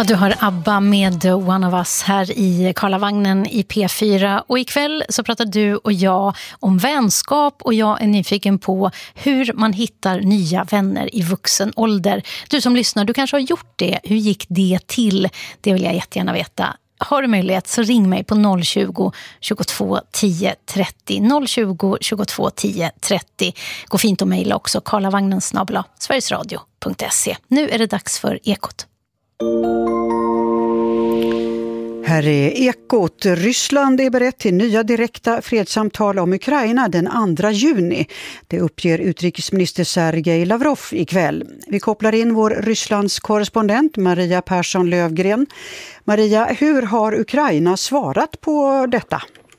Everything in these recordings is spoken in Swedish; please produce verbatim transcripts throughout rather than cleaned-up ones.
Du har ABBA med One of Us här i Karlavagnen i P fyra. Och ikväll så pratar du och jag om vänskap, och jag är nyfiken på hur man hittar nya vänner i vuxen ålder. Du som lyssnar, du kanske har gjort det. Hur gick det till? Det vill jag jättegärna veta. Har du möjlighet så ring mig på noll tjugo, tjugotvå, tio, trettio. noll tjugo, tjugotvå, tio, trettio. Gå fint att mejla också. karlavagnen snabel-a sverigesradio punkt se. Nu är det dags för Ekot. Här är Ekot. Ryssland är berett till nya direkta fredssamtal om Ukraina den andra juni. Det uppger utrikesminister Sergej Lavrov ikväll. Vi kopplar in vår Rysslands korrespondent Maria Persson Lövgren. Maria, hur har Ukraina svarat på detta?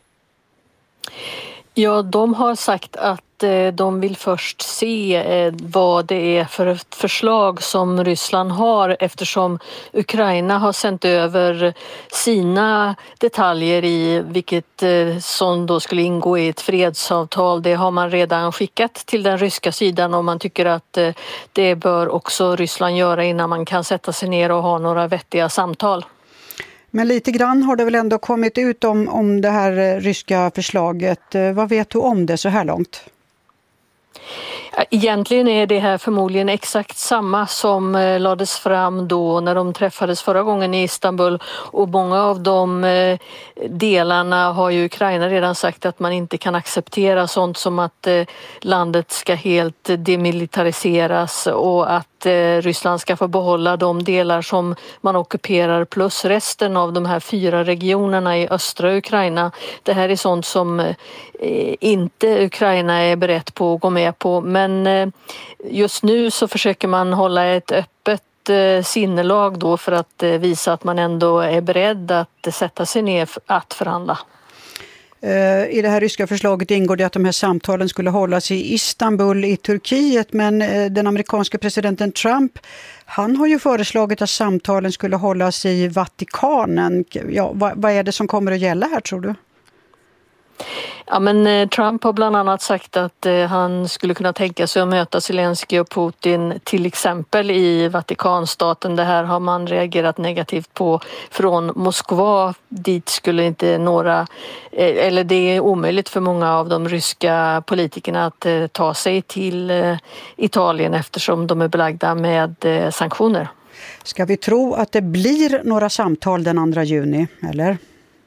Ja, de har sagt att de vill först se vad det är för förslag som Ryssland har, eftersom Ukraina har sänt över sina detaljer i vilket som då skulle ingå i ett fredsavtal. Det har man redan skickat till den ryska sidan, och man tycker att det bör också Ryssland göra innan man kan sätta sig ner och ha några vettiga samtal. Men lite grann har det väl ändå kommit ut om, om det här ryska förslaget. Vad vet du om det så här långt? Egentligen är det här förmodligen exakt samma som lades fram då när de träffades förra gången i Istanbul, och många av de delarna har ju Ukraina redan sagt att man inte kan acceptera, sånt som att landet ska helt demilitariseras och att Ryssland ska få behålla de delar som man ockuperar plus resten av de här fyra regionerna i östra Ukraina. Det här är sånt som inte Ukraina är berett på att gå med på, men just nu så försöker man hålla ett öppet sinnelag då för att visa att man ändå är beredd att sätta sig ner att förhandla. I det här ryska förslaget ingår det att de här samtalen skulle hållas i Istanbul i Turkiet, men den amerikanska presidenten Trump, han har ju föreslagit att samtalen skulle hållas i Vatikanen. Ja, vad, vad är det som kommer att gälla här, tror du? Ja, men Trump har bland annat sagt att eh, han skulle kunna tänka sig att möta Zelensky och Putin till exempel i Vatikanstaten. Det här har man reagerat negativt på från Moskva. Dit skulle inte några, eh, eller det är omöjligt för många av de ryska politikerna att eh, ta sig till eh, Italien eftersom de är belagda med eh, sanktioner. Ska vi tro att det blir några samtal den andra juni, eller?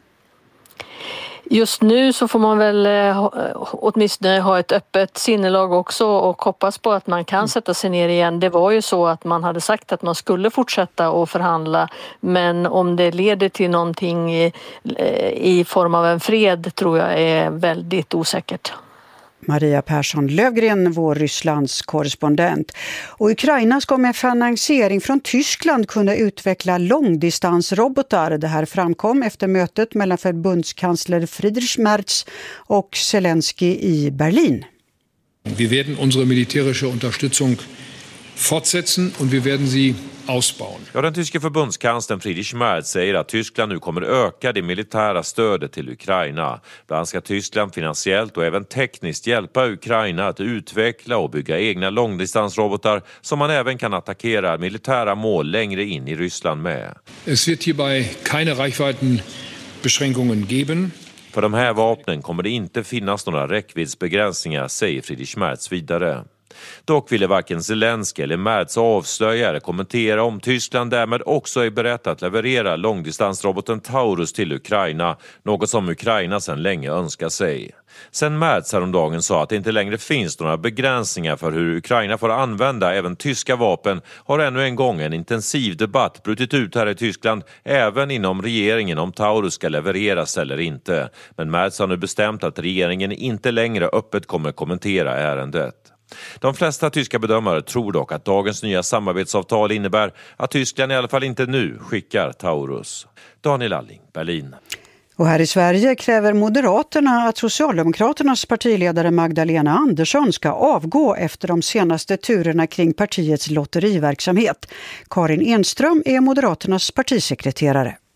Just nu så får man väl åtminstone ha ett öppet sinnelag också och hoppas på att man kan sätta sig ner igen. Det var ju så att man hade sagt att man skulle fortsätta att förhandla, men om det leder till någonting i, i form av en fred tror jag är väldigt osäkert. Maria Persson Lövgren, vår Rysslands korrespondent. Och Ukraina ska med finansiering från Tyskland kunna utveckla långdistansrobotar. Det här framkom efter mötet mellan förbundskansler Friedrich Merz och Zelensky i Berlin. Vi werden unsere militärische Unterstützung fortsetzen und wir werden sie ausbauen. Ja, den tyske förbundskanslern Friedrich Merz säger att Tyskland nu kommer öka det militära stödet till Ukraina. Bland annat ska Tyskland finansiellt och även tekniskt hjälpa Ukraina att utveckla och bygga egna långdistansrobotar som man även kan attackera militära mål längre in i Ryssland med. Es wird hierbei keine Reichweitenbeschränkungen geben. För de här vapnen kommer det inte finnas några räckviddsbegränsningar, säger Friedrich Merz vidare. Dock ville varken Zelensky eller Merz avslöja eller kommentera om Tyskland därmed också är berett att leverera långdistansroboten Taurus till Ukraina, något som Ukraina sedan länge önskar sig. Sen Merz häromdagen sa att det inte längre finns några begränsningar för hur Ukraina får använda även tyska vapen, har ännu en gång en intensiv debatt brutit ut här i Tyskland, även inom regeringen, om Taurus ska levereras eller inte. Men Merz har nu bestämt att regeringen inte längre öppet kommer kommentera ärendet. De flesta tyska bedömare tror dock att dagens nya samarbetsavtal innebär att Tyskland i alla fall inte nu skickar Taurus. Daniel Alling, Berlin. Och här i Sverige kräver Moderaterna att Socialdemokraternas partiledare Magdalena Andersson ska avgå efter de senaste turerna kring partiets lotteriverksamhet. Karin Enström är Moderaternas partisekreterare.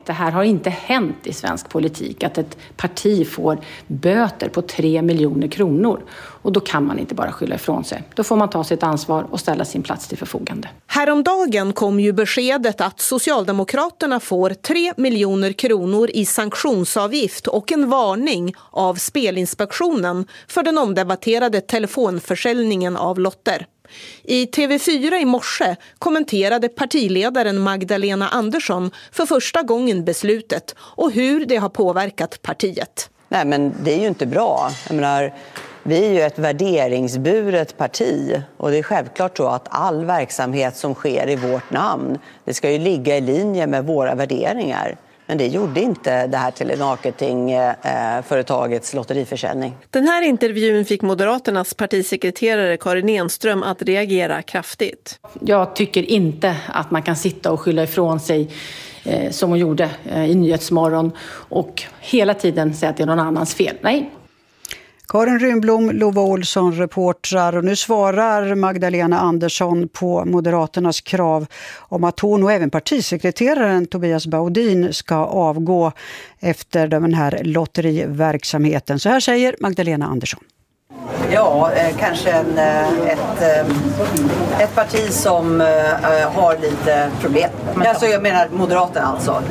Det här har inte hänt i svensk politik, att ett parti får böter på tre miljoner kronor. Och då kan man inte bara skylla ifrån sig. Då får man ta sitt ansvar och ställa sin plats till förfogande. Häromdagen kom ju beskedet att Socialdemokraterna får tre miljoner kronor i sanktionsavgift och en varning av Spelinspektionen för den omdebatterade telefonförsäljningen av lotter. I T V fyra i morse kommenterade partiledaren Magdalena Andersson för första gången beslutet och hur det har påverkat partiet. Nej, men det är ju inte bra. Jag menar, vi är ju ett värderingsburet parti och det är självklart så att all verksamhet som sker i vårt namn, det ska ju ligga i linje med våra värderingar. Men det gjorde inte det här telemarketingföretagets lotteriförsäljning. Den här intervjun fick Moderaternas partisekreterare Karin Enström att reagera kraftigt. Jag tycker inte att man kan sitta och skylla ifrån sig eh, som hon gjorde eh, i Nyhetsmorgon och hela tiden säga att det är någon annans fel. Nej. Karin Rymblom, Lova Olsson, reportrar, och nu svarar Magdalena Andersson på Moderaternas krav om att hon och även partisekreteraren Tobias Baudin ska avgå efter den här lotteriverksamheten. Så här säger Magdalena Andersson. Ja, eh, kanske en, ett, ett parti som eh, har lite problem. Alltså, jag menar Moderaterna alltså.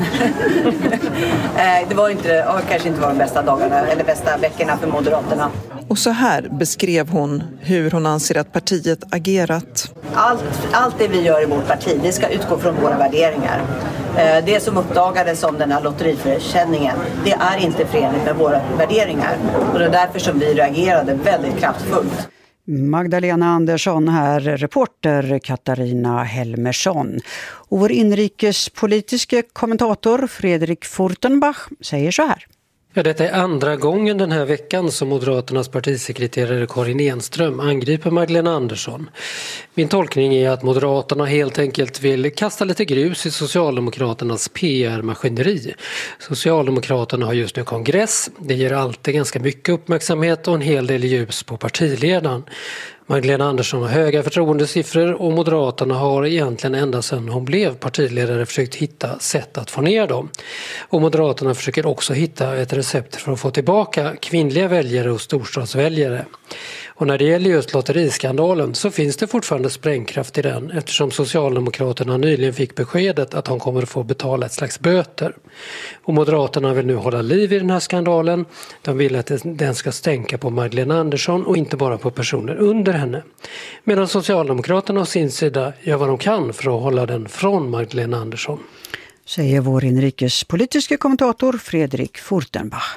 eh, det var inte, kanske inte var de bästa dagarna eller bästa veckorna för Moderaterna. Och så här beskrev hon hur hon anser att partiet agerat. Allt, allt det vi gör i vårt parti, det ska utgå från våra värderingar. Eh, det som uppdagades om den här lotteriförsäljningen, det är inte förenligt med våra värderingar. Och det är därför som vi reagerade väldigt kraftfullt. Magdalena Andersson här, reporter Katarina Helmersson. Och vår inrikespolitiska kommentator Fredrik Furtenbach säger så här. Ja, detta är andra gången den här veckan som Moderaternas partisekreterare Karin Enström angriper Magdalena Andersson. Min tolkning är att Moderaterna helt enkelt vill kasta lite grus i Socialdemokraternas P R-maskineri. Socialdemokraterna har just nu kongress. Det ger alltid ganska mycket uppmärksamhet och en hel del ljus på partiledaren. Magdalena Andersson har höga förtroendesiffror och Moderaterna har egentligen ända sedan hon blev partiledare försökt hitta sätt att få ner dem. Och Moderaterna försöker också hitta ett recept för att få tillbaka kvinnliga väljare och storstadsväljare. Och när det gäller just lotteriskandalen så finns det fortfarande sprängkraft i den eftersom Socialdemokraterna nyligen fick beskedet att hon kommer att få betala ett slags böter. Och Moderaterna vill nu hålla liv i den här skandalen. De vill att den ska stänka på Magdalena Andersson och inte bara på personer under henne. Medan Socialdemokraterna å sin sida gör vad de kan för att hålla den från Magdalena Andersson. Säger vår inrikespolitiska kommentator Fredrik Furtenbach.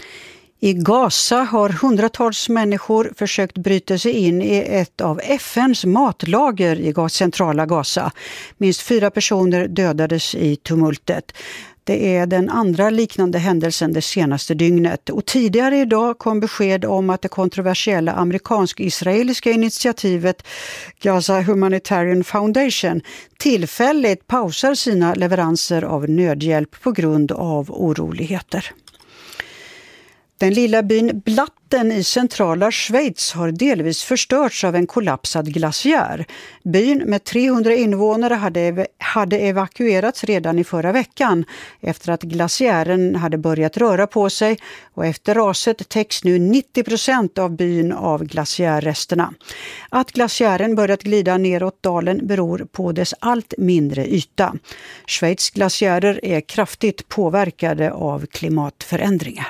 I Gaza har hundratals människor försökt bryta sig in i ett av F N:s matlager i centrala Gaza. Minst fyra personer dödades i tumultet. Det är den andra liknande händelsen det senaste dygnet. Och tidigare idag kom besked om att det kontroversiella amerikansk-israeliska initiativet Gaza Humanitarian Foundation tillfälligt pausar sina leveranser av nödhjälp på grund av oroligheter. Den lilla byn Blatten i centrala Schweiz har delvis förstörts av en kollapsad glaciär. Byn med trehundra invånare hade, ev- hade evakuerats redan i förra veckan efter att glaciären hade börjat röra på sig, och efter raset täcks nu nittio procent av byn av glaciärresterna. Att glaciären börjat glida neråt dalen beror på dess allt mindre yta. Schweiz glaciärer är kraftigt påverkade av klimatförändringar.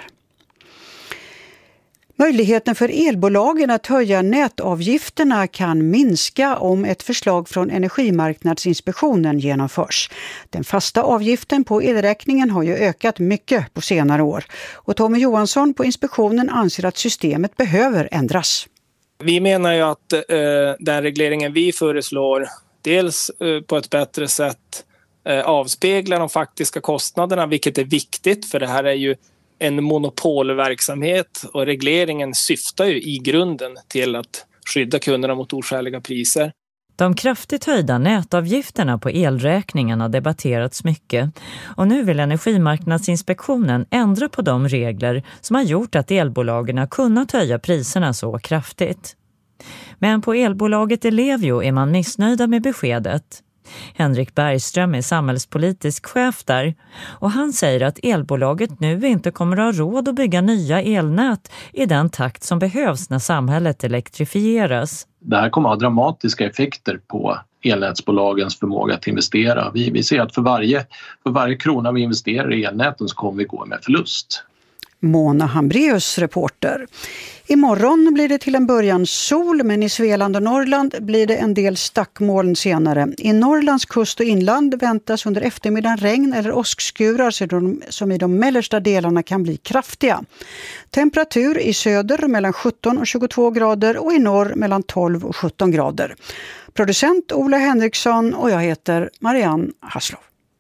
Möjligheten för elbolagen att höja nätavgifterna kan minska om ett förslag från Energimarknadsinspektionen genomförs. Den fasta avgiften på elräkningen har ju ökat mycket på senare år. Och Tommy Johansson på inspektionen anser att systemet behöver ändras. Vi menar ju att eh, den regleringen vi föreslår dels eh, på ett bättre sätt eh, avspeglar de faktiska kostnaderna, vilket är viktigt för det här är ju en monopolverksamhet och regleringen syftar ju i grunden till att skydda kunderna mot oskäliga priser. De kraftigt höjda nätavgifterna på elräkningen har debatterats mycket och nu vill Energimarknadsinspektionen ändra på de regler som har gjort att elbolagen har kunnat höja priserna så kraftigt. Men på elbolaget Ellevio är man missnöjda med beskedet. Henrik Bergström är samhällspolitisk chef där och han säger att elbolaget nu inte kommer att ha råd att bygga nya elnät i den takt som behövs när samhället elektrifieras. Det här kommer att ha dramatiska effekter på elnätsbolagens förmåga att investera. Vi, vi ser att för varje, för varje krona vi investerar i elnäten så kommer vi gå med förlust. Mona Hambreus, reporter. Imorgon blir det till en början sol, men i Svealand och Norrland blir det en del stackmoln senare. I Norrlands kust och inland väntas under eftermiddagen regn eller åskskurar som i de mellersta delarna kan bli kraftiga. Temperatur i söder mellan sjutton och tjugotvå grader och i norr mellan tolv och sjutton grader. Producent Ola Henriksson och jag heter Marianne Haslov.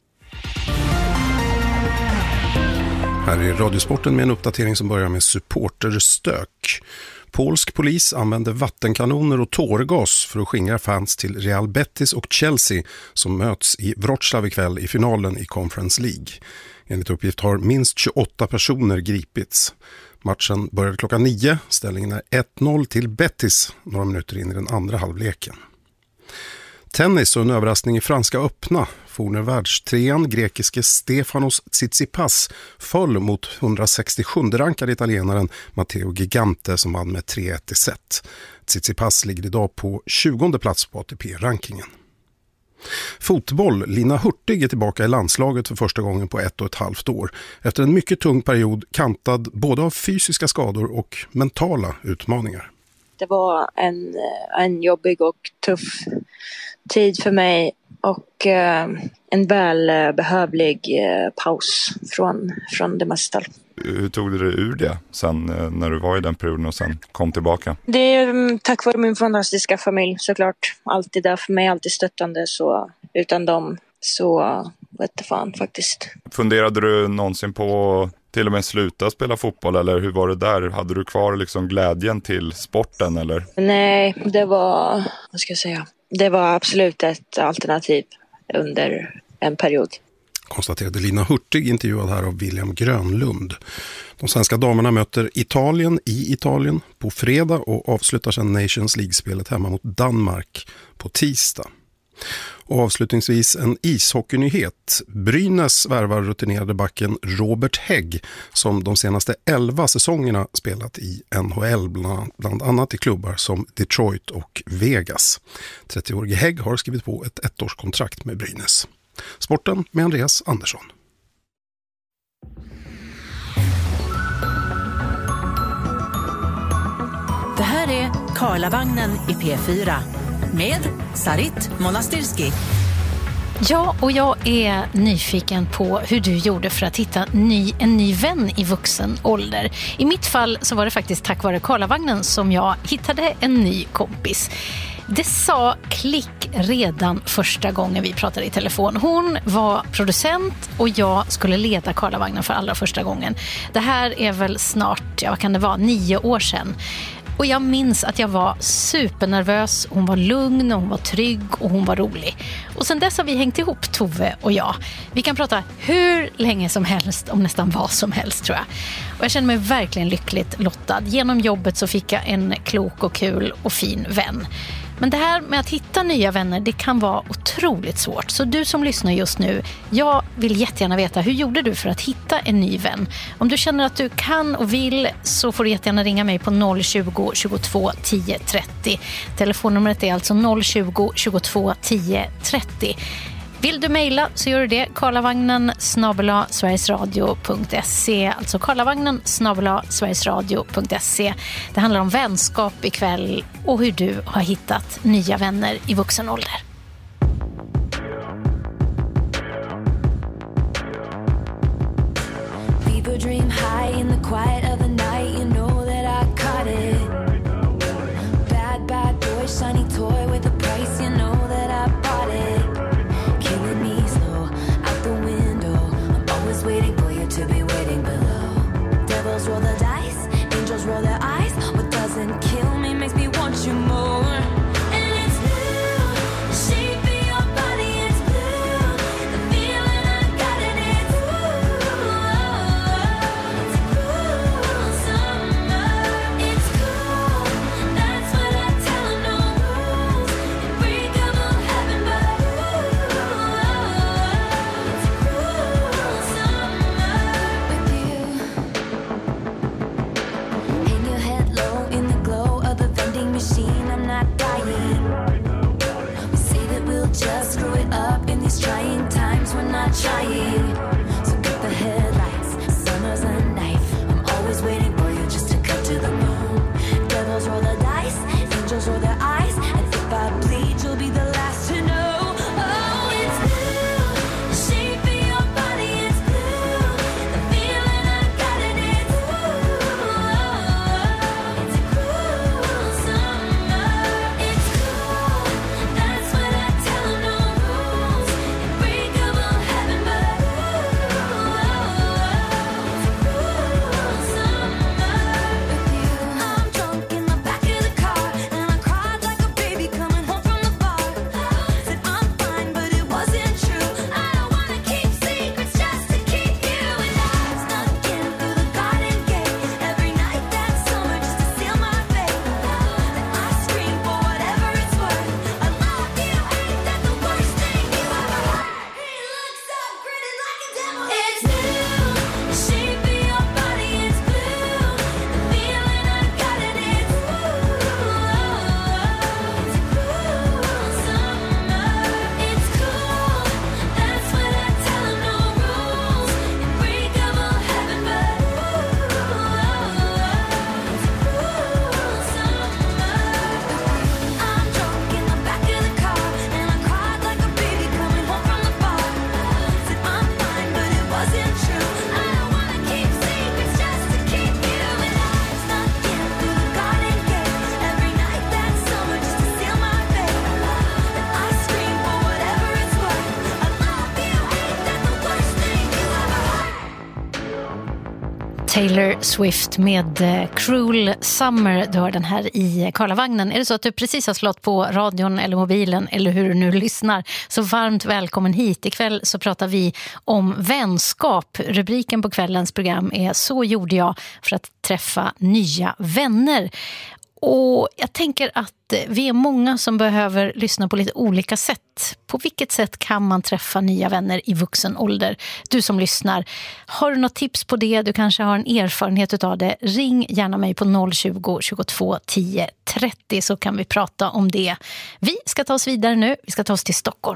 Här är Radiosporten med en uppdatering som börjar med supporterstök. Polsk polis använder vattenkanoner och tårgas för att skingra fans till Real Betis och Chelsea som möts i Wrocław ikväll i finalen i Conference League. Enligt uppgift har minst tjugoåtta personer gripits. Matchen började klockan nio. Ställningen är ett noll till Betis några minuter in i den andra halvleken. Tennis och en överraskning i Franska öppna. Forne världstrean, grekiske Stefanos Tsitsipas, föll mot hundrasextiosjunde rankade italienaren Matteo Gigante som vann med tre ett i set. Tsitsipas ligger idag på tjugonde plats på A T P-rankingen. Fotboll. Lina Hurtig är tillbaka i landslaget för första gången på ett och ett halvt år. Efter en mycket tung period kantad både av fysiska skador och mentala utmaningar. Det var en, en jobbig och tuff tid för mig och eh, en välbehövlig eh, paus från, från det mesta. Hur tog du dig ur det sen eh, när du var i den perioden och sen kom tillbaka? Det är um, tack vare min fantastiska familj såklart. Alltid där för mig, alltid stöttande. Så utan dem så vet jag fan faktiskt. Funderade du någonsin på till och med sluta spela fotboll eller hur var det där? Hade du kvar liksom glädjen till sporten eller? Nej, det var, vad ska jag säga, det var absolut ett alternativ under en period. Konstaterade Lina Hurtig, intervjuad här av William Grönlund. De svenska damerna möter Italien i Italien på fredag och avslutar sedan Nations League-spelet hemma mot Danmark på tisdag. Och avslutningsvis en ishockeynyhet. Brynäs värvar rutinerade backen Robert Hägg som de senaste elva säsongerna spelat i N H L bland, bland annat i klubbar som Detroit och Vegas. trettioårige Hägg har skrivit på ett ettårskontrakt med Brynäs. Sporten med Andreas Andersson. Det här är Karlavagnen i P fyra med Sarit Monastirski. Ja, och jag är nyfiken på hur du gjorde för att hitta ny, en ny vän i vuxen ålder. I mitt fall så var det faktiskt tack vare Karlavagnen som jag hittade en ny kompis. Det sa klick redan första gången vi pratade i telefon. Hon var producent och jag skulle leda Karlavagnen för allra första gången. Det här är väl snart, ja vad kan det vara, nio år sedan. Och jag minns att jag var supernervös, hon var lugn, hon var trygg och hon var rolig. Och sen dess har vi hängt ihop, Tove och jag. Vi kan prata hur länge som helst om nästan vad som helst tror jag. Och jag känner mig verkligen lyckligt lottad. Genom jobbet så fick jag en klok och kul och fin vän. Men det här med att hitta nya vänner, det kan vara otroligt svårt. Så du som lyssnar just nu, jag vill jättegärna veta, hur gjorde du för att hitta en ny vän? Om du känner att du kan och vill så får du jättegärna ringa mig på noll tjugo, tjugotvå, tio, trettio. Telefonnumret är alltså noll tjugo, tjugotvå, tio, trettio. Vill du mejla så gör du det. Karlavagnen snabel-a sverigesradio punkt se. Alltså Karlavagnen snabel-a sverigesradio punkt se. Det handlar om vänskap ikväll och hur du har hittat nya vänner i vuxen ålder. People dream high in the quiet of the night. You know that I caught it. Bad, bad boy, shiny toy with a price. You know that I bought it. Waiting for you to be waiting below. Devils roll the dice, angels roll their eyes. What doesn't kill me makes me want you more. And it's blue, the shape of your body is blue. The feeling I got in it, ooh. It's a cool summer, it's cool. That's what I tell them, no rules. Unbreakable heaven, but ooh. Taylor Swift med Cruel Summer. Du har den här i Karlavagnen. Är det så att du precis har slått på radion eller mobilen eller hur du nu lyssnar, så varmt välkommen hit. Ikväll så pratar vi om vänskap. Rubriken på kvällens program är Så gjorde jag för att träffa nya vänner. Och jag tänker att vi är många som behöver lyssna på lite olika sätt. På vilket sätt kan man träffa nya vänner i vuxen ålder? Du som lyssnar, har du något tips på det? Du kanske har en erfarenhet av det. Ring gärna mig på noll tjugo, tjugotvå, tio, trettio så kan vi prata om det. Vi ska ta oss vidare nu. Vi ska ta oss till Stockholm.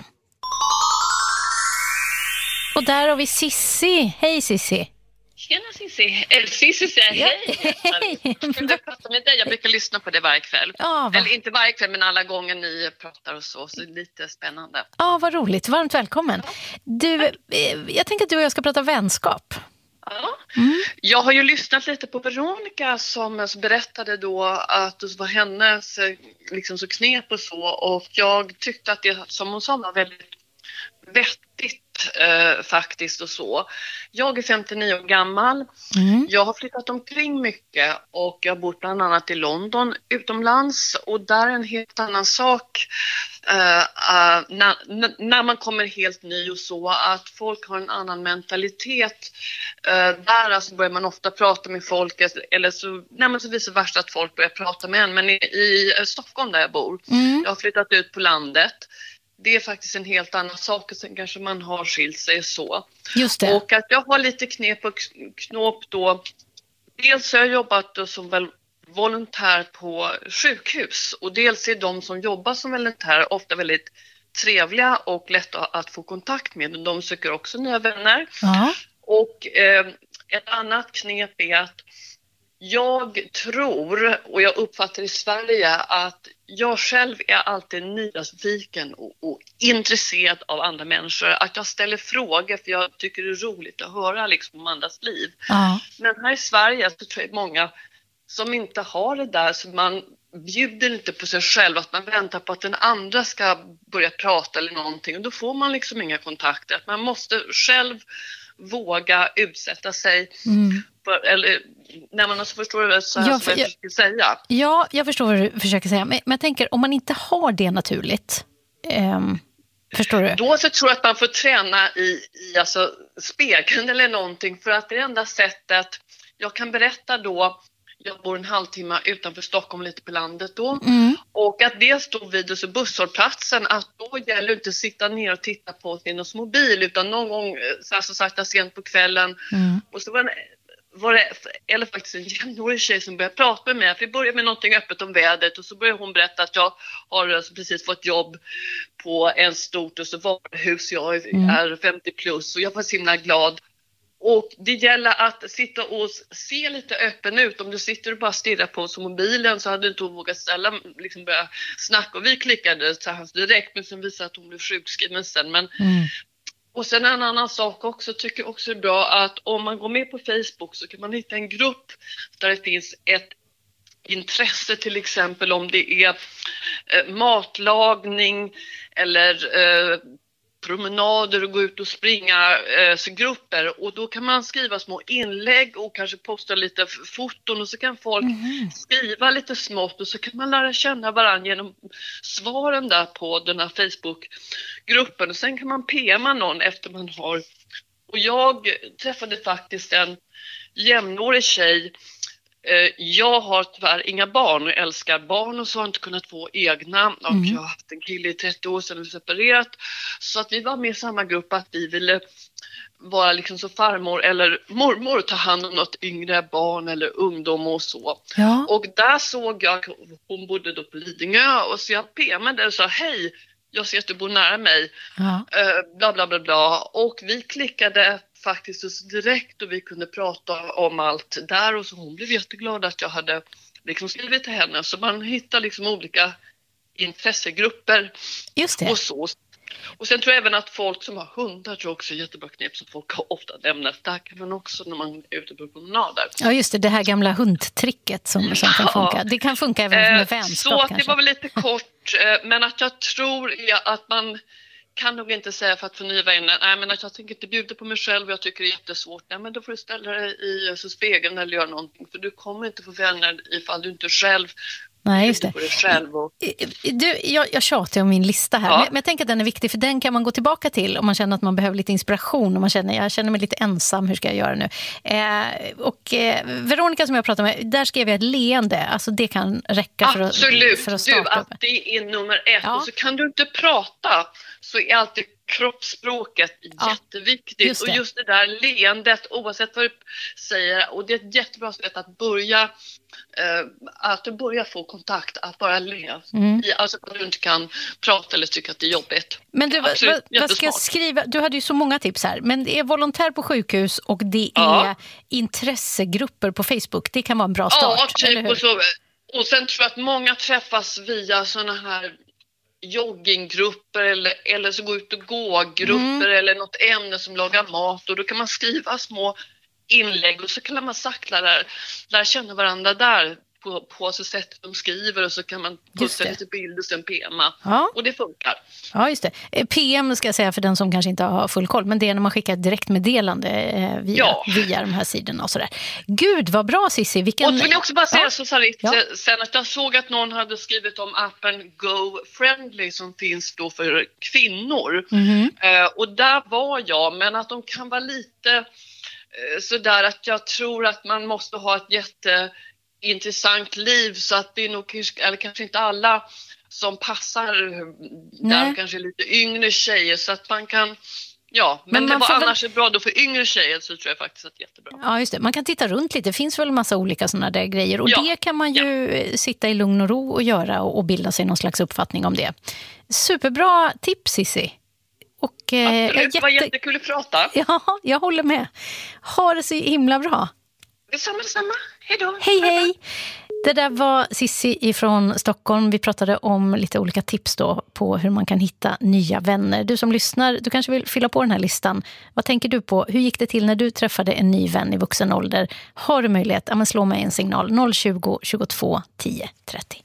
Och där har vi Sissi. Hej Sissi. Tjena Cissi, eller Cissi säger hej. Hej. Jag skulle prata med dig, jag brukar lyssna på det varje kväll. Ja, eller inte varje kväll men alla gånger ni pratar och så, så det är lite spännande. Ja, vad roligt, varmt välkommen. Du, jag tänker att du och jag ska prata vänskap. Ja. Mm. Jag har ju lyssnat lite på Veronica som berättade då att det var hennes liksom så knep och så, och jag tyckte att det som hon sa var väldigt vettigt eh, faktiskt och så. Jag är femtionio år gammal. Mm. Jag har flyttat omkring mycket och jag har bott bland annat i London utomlands, och där är en helt annan sak eh, uh, när, när man kommer helt ny och så, att folk har en annan mentalitet. Uh, där alltså börjar man ofta prata med folk, eller så, nej, men så visar det värst att folk börjar prata med en, men i, i Stockholm där jag bor, mm. jag har flyttat ut på landet. Det är faktiskt en helt annan sak, och sen kanske man har skilt sig så. Just det. Och att jag har lite knep och knåp då. Dels har jag jobbat då som väl volontär på sjukhus, och dels är de som jobbar som volontär ofta väldigt trevliga och lätta att få kontakt med. De söker också nya vänner. Uh-huh. Och eh, ett annat knep är att jag tror, och jag uppfattar i Sverige, att jag själv är alltid nyfiken och, och intresserad av andra människor. Att jag ställer frågor för jag tycker det är roligt att höra liksom om andras liv. Ja. Men här i Sverige så tror jag många som inte har det där, så man bjuder inte på sig själv, att man väntar på att den andra ska börja prata eller någonting, och då får man liksom inga kontakter. Att man måste själv våga utsätta sig mm. för, eller när man alltså förstår det så här ja, som jag, jag försöker säga. Ja, jag förstår vad du försöker säga, men, men jag tänker om man inte har det naturligt, um, förstår du? Då så tror jag att man får träna i, i alltså spegeln eller någonting, för att det enda sättet, jag kan berätta då, jag bor en halvtimme utanför Stockholm, lite på landet då. Mm. Och att det stod vid alltså busshållplatsen, att då gäller det inte att sitta ner och titta på sin mobil, utan någon gång så här, så sakta sent på kvällen. Mm. Och så var det, var det eller faktiskt en jämnårig tjej som började prata med mig. För vi började med någonting öppet om vädret, och så började hon berätta att jag har alltså precis fått jobb på en stort och så varuhus. Jag är mm. femtio plus och jag var så himla glad. Och det gäller att sitta och se lite öppen ut. Om du sitter och bara stirrar på som mobilen, så hade du inte vågat ställa, liksom börja snacka. Och vi klickade så här direkt, men sen visade att hon blev sjukskriven sen. Men, mm. Och sen en annan sak också, tycker jag också är bra, att om man går med på Facebook så kan man hitta en grupp där det finns ett intresse, till exempel om det är eh, matlagning eller eh, promenader och gå ut och springa eh, så grupper, och då kan man skriva små inlägg och kanske posta lite foton, och så kan folk mm. skriva lite smått, och så kan man lära känna varandra genom svaren där på den här Facebookgruppen, och sen kan man P M:a någon efter man har, och jag träffade faktiskt en jämnårig tjej. Jag har tyvärr inga barn och älskar barn, och så har jag inte kunnat få egna, och mm. jag har haft en kille i trettio år sedan vi separerat, så att vi var med i samma grupp att vi ville vara liksom så farmor eller mormor och ta hand om något yngre barn eller ungdom och så. Ja. Och där såg jag, hon bodde då på Lidingö, och så jag P M:ade och sa hej, jag ser att du bor nära mig, ja. uh, bla bla bla bla, och vi klickade faktiskt direkt, och vi kunde prata om allt där, och så hon blev jätteglad att jag hade liksom skrivit till henne, så man hittar liksom olika intressegrupper. Just det. Och så. Och sen tror jag även att folk som har hundar tror också är jättebra knep som folk ofta nämner. Där kan man också när man är ute på promenader. Ja just det, det här gamla hundtricket som, som kan funka. Det kan funka även med vänskap. Så kanske. Det var väl lite kort, men att jag tror är att man kan nog inte säga för att få nya vänner, nej men att jag tänker inte bjuda på mig själv och jag tycker det är jättesvårt. Nej men då får du ställa dig i alltså, spegeln eller göra någonting, för du kommer inte få vänner ifall du inte själv. Nej, just det. På dig själv och... du, jag, jag tjatar om min lista här, ja. men, men jag tänker att den är viktig, för den kan man gå tillbaka till om man känner att man behöver lite inspiration, om man känner, jag känner mig lite ensam, hur ska jag göra nu? Eh, och eh, Veronica som jag pratade med, där skrev jag ett leende, alltså det kan räcka för att, Absolut, för att starta du, att det är nummer ett, ja. Och så kan du inte prata så är alltid kroppsspråket ja, jätteviktigt just och just det där leendet oavsett vad du säger, och det är ett jättebra sätt att börja eh, att du börjar få kontakt, att bara le mm. alltså att du inte kan prata eller tycka att det är jobbigt. Men du, Absolut, vad, vad ska jag skriva? Du hade ju så många tips här, men det är volontär på sjukhus och det ja. är intressegrupper på Facebook, det kan vara en bra start. Ja, typ, eller hur? Och, så, och sen tror jag att många träffas via såna här jogginggrupper eller, eller så gå ut och gå-grupper mm. eller något ämne som lagar mat, och då kan man skriva små inlägg och så kan man sakta där, där känna varandra där på, på så sätt de skriver, och så kan man pussa lite bilder och sen P M ja. och det funkar. Ja, just det. P M ska jag säga för den som kanske inte har full koll, men det är när man skickar ett direktmeddelande eh, via, ja. via de här sidorna och sådär. Gud, vad bra Cissi. Vilken... Och så vill jag också bara säga ja. så Sarit, ja. sen att jag såg att någon hade skrivit om appen Go Friendly som finns då för kvinnor. Mm-hmm. Eh, och där var jag, men att de kan vara lite eh, sådär att jag tror att man måste ha ett jätte intressant liv, så att det är nog eller kanske inte alla som passar där, kanske lite yngre tjejer, så att man kan ja, men, men det var annars väl... bra då för yngre tjejer, så tror jag faktiskt att det är jättebra. Ja, just det. Man kan titta runt lite, det finns väl en massa olika sådana där grejer, och ja. det kan man ju ja. sitta i lugn och ro och göra och, och bilda sig någon slags uppfattning om det. Superbra tips Cissi. Och eh, Absolut, jätte... det var jättekul att prata. Ja, jag håller med. Ha det så himla bra. Detsamma, detsamma. Hej då. Hej, hej. Det där var Cissi ifrån Stockholm. Vi pratade om lite olika tips då på hur man kan hitta nya vänner. Du som lyssnar, du kanske vill fylla på den här listan. Vad tänker du på? Hur gick det till när du träffade en ny vän i vuxen ålder? Har du möjlighet? Ja, men slå mig en signal noll tjugo, tjugotvå, tio, trettio.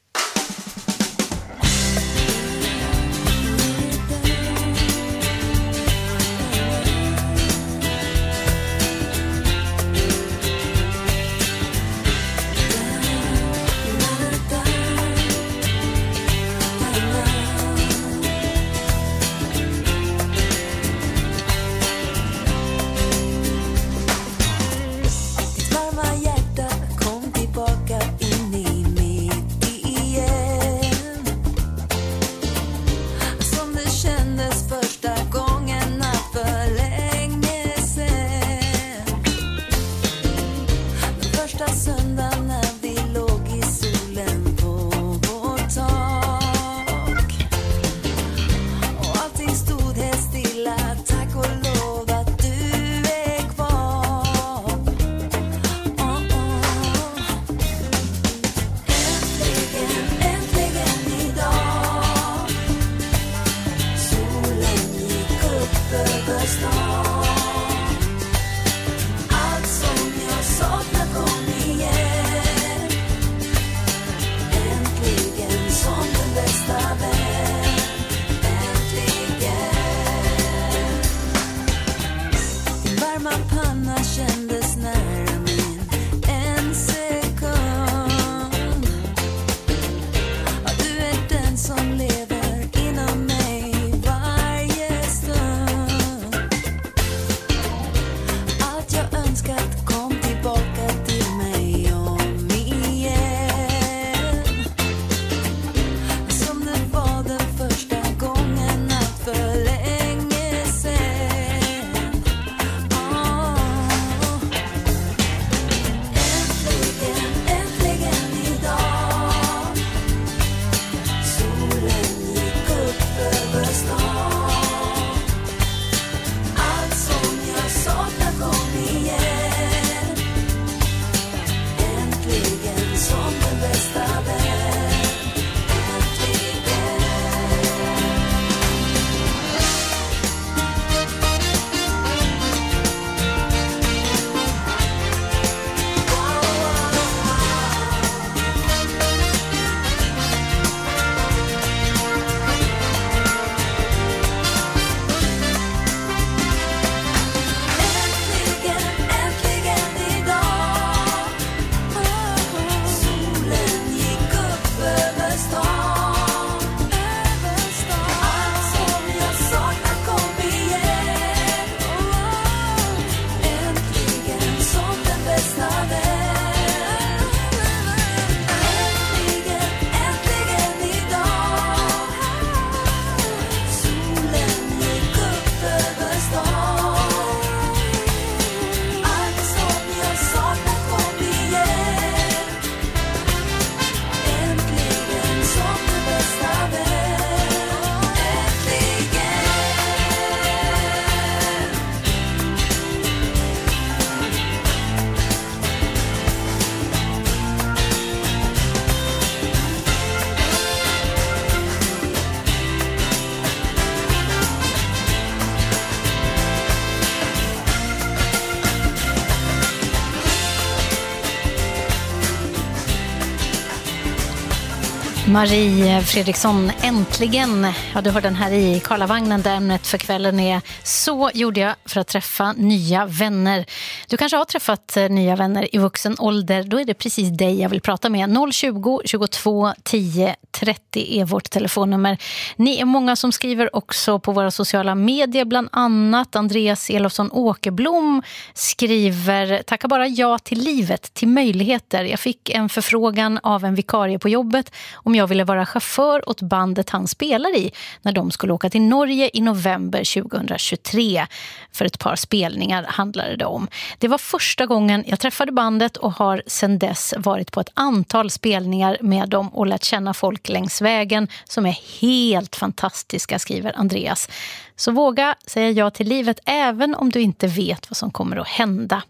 Marie Fredriksson, äntligen. Ja, du hör den här i Karlavagnen där ämnet för kvällen är Så gjorde jag för att träffa nya vänner. Du kanske har träffat nya vänner i vuxen ålder. Då är det precis dig jag vill prata med. noll tjugo, tjugotvå, tio, trettio är vårt telefonnummer. Ni är många som skriver också på våra sociala medier. Bland annat Andreas Elofsson Åkerblom skriver: tacka bara ja till livet, till möjligheter. Jag fick en förfrågan av en vikarie på jobbet om jag ville vara chaufför åt bandet han spelar i när de skulle åka till Norge i november tjugohundratjugotre. För ett par spelningar handlade det om. Det var första gången jag träffade bandet och har sedan dess varit på ett antal spelningar med dem och lärt känna folk längs vägen som är helt fantastiska, skriver Andreas. Så våga säga ja till livet även om du inte vet vad som kommer att hända.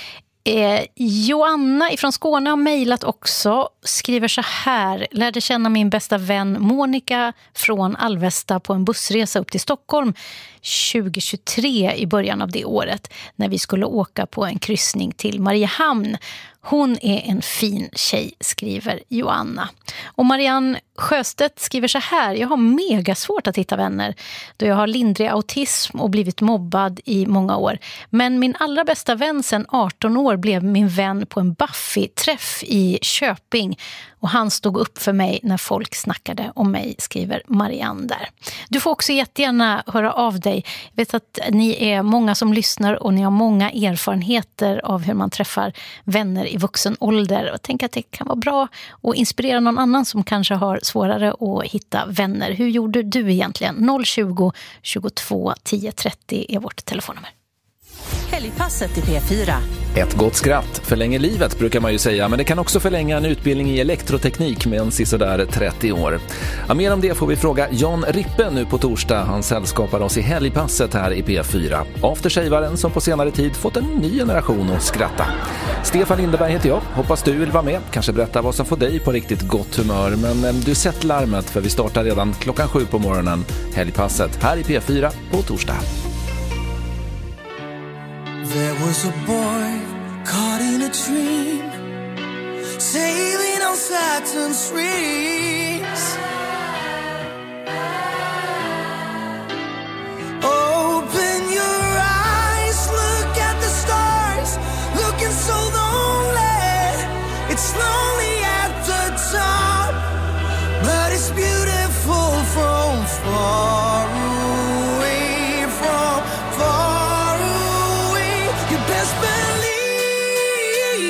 Eh, Joanna ifrån Skåne har mejlat också, skriver så här: lärde känna min bästa vän Monica från Alvesta på en bussresa upp till Stockholm tjugohundratjugotre i början av det året när vi skulle åka på en kryssning till Mariehamn. Hon är en fin tjej, skriver Joanna. Och Marianne Sjöstedt skriver så här: jag har mega svårt att hitta vänner då jag har lindrig autism och blivit mobbad i många år. Men min allra bästa vän sedan arton år blev min vän på en Buffy-träff i Köping. Och han stod upp för mig när folk snackade om mig, skriver Marianne där. Du får också jättegärna höra av dig. Jag vet att ni är många som lyssnar och ni har många erfarenheter av hur man träffar vänner i vuxen ålder. Och tänk att det kan vara bra att inspirera någon annan som kanske har svårare att hitta vänner. Hur gjorde du egentligen? noll tjugo, tjugotvå, tio, trettio är vårt telefonnummer. Helgpasset i P fyra. Ett gott skratt förlänger livet brukar man ju säga, men det kan också förlänga en utbildning i elektroteknik med en sisådär trettio år. Ja, mer om det får vi fråga Jan Rippe nu på torsdag. Han sällskapar oss i Helgpasset här i P fyra. Aftershavaren som på senare tid fått en ny generation att skratta. Stefan Lindeberg heter jag. Hoppas du vill vara med. Kanske berätta vad som får dig på riktigt gott humör. Men eh, du sett larmet för vi startar redan klockan sju på morgonen. Helgpasset här i P fyra på torsdag. There was a boy caught in a dream, sailing on Saturn's rings. Open your eyes, look at the stars, looking so lonely. It's lonely at the top, but it's beautiful from far away, from far. Best believe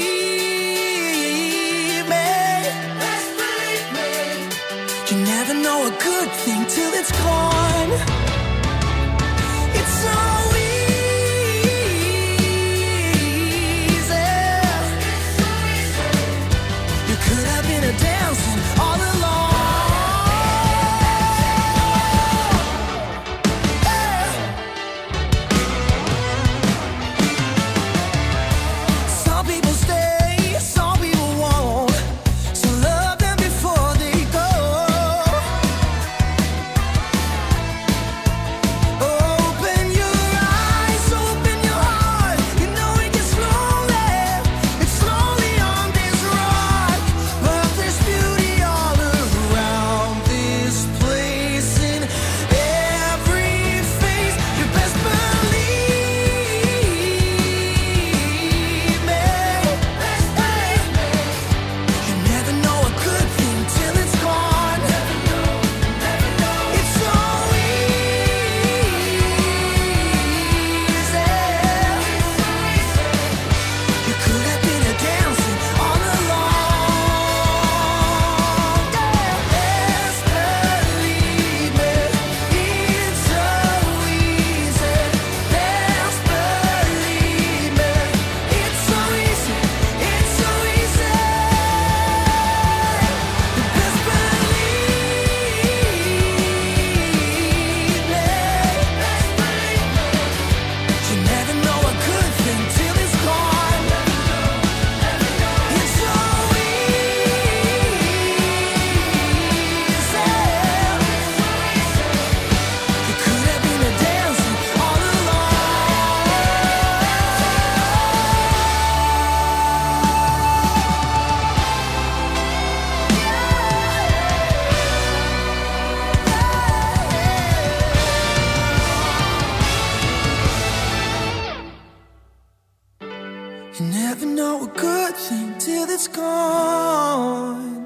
me. Best believe me. You never know a good thing till it's gone. It's so easy. It's so easy. You could have been a dancing all along. You never know a good thing till it's gone.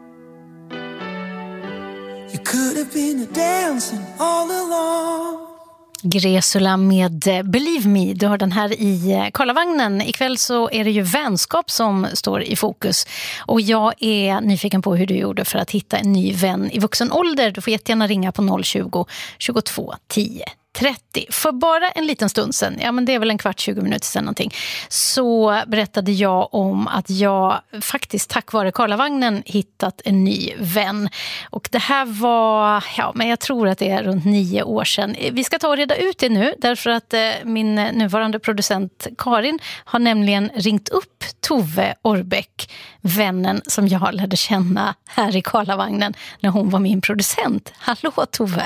You could have been a dancing all along. Gresula med Believe Me. Du har den här i Karlavagnen. Ikväll så är det ju vänskap som står i fokus. Och jag är nyfiken på hur du gjorde för att hitta en ny vän i vuxen ålder. Du får jättegärna ringa på noll tjugo, tjugotvå, tio, trettio. För bara en liten stund sedan, ja men det är väl en kvart, tjugo minuter sedan någonting, så berättade jag om att jag faktiskt tack vare Karlavagnen hittat en ny vän. Och det här var, ja men jag tror att det är runt nio år sedan. Vi ska ta och reda ut det nu, därför att eh, min nuvarande producent Karin har nämligen ringt upp Tove Orbeck, vännen som jag lärde känna här i Karlavagnen när hon var min producent. Hallå Tove!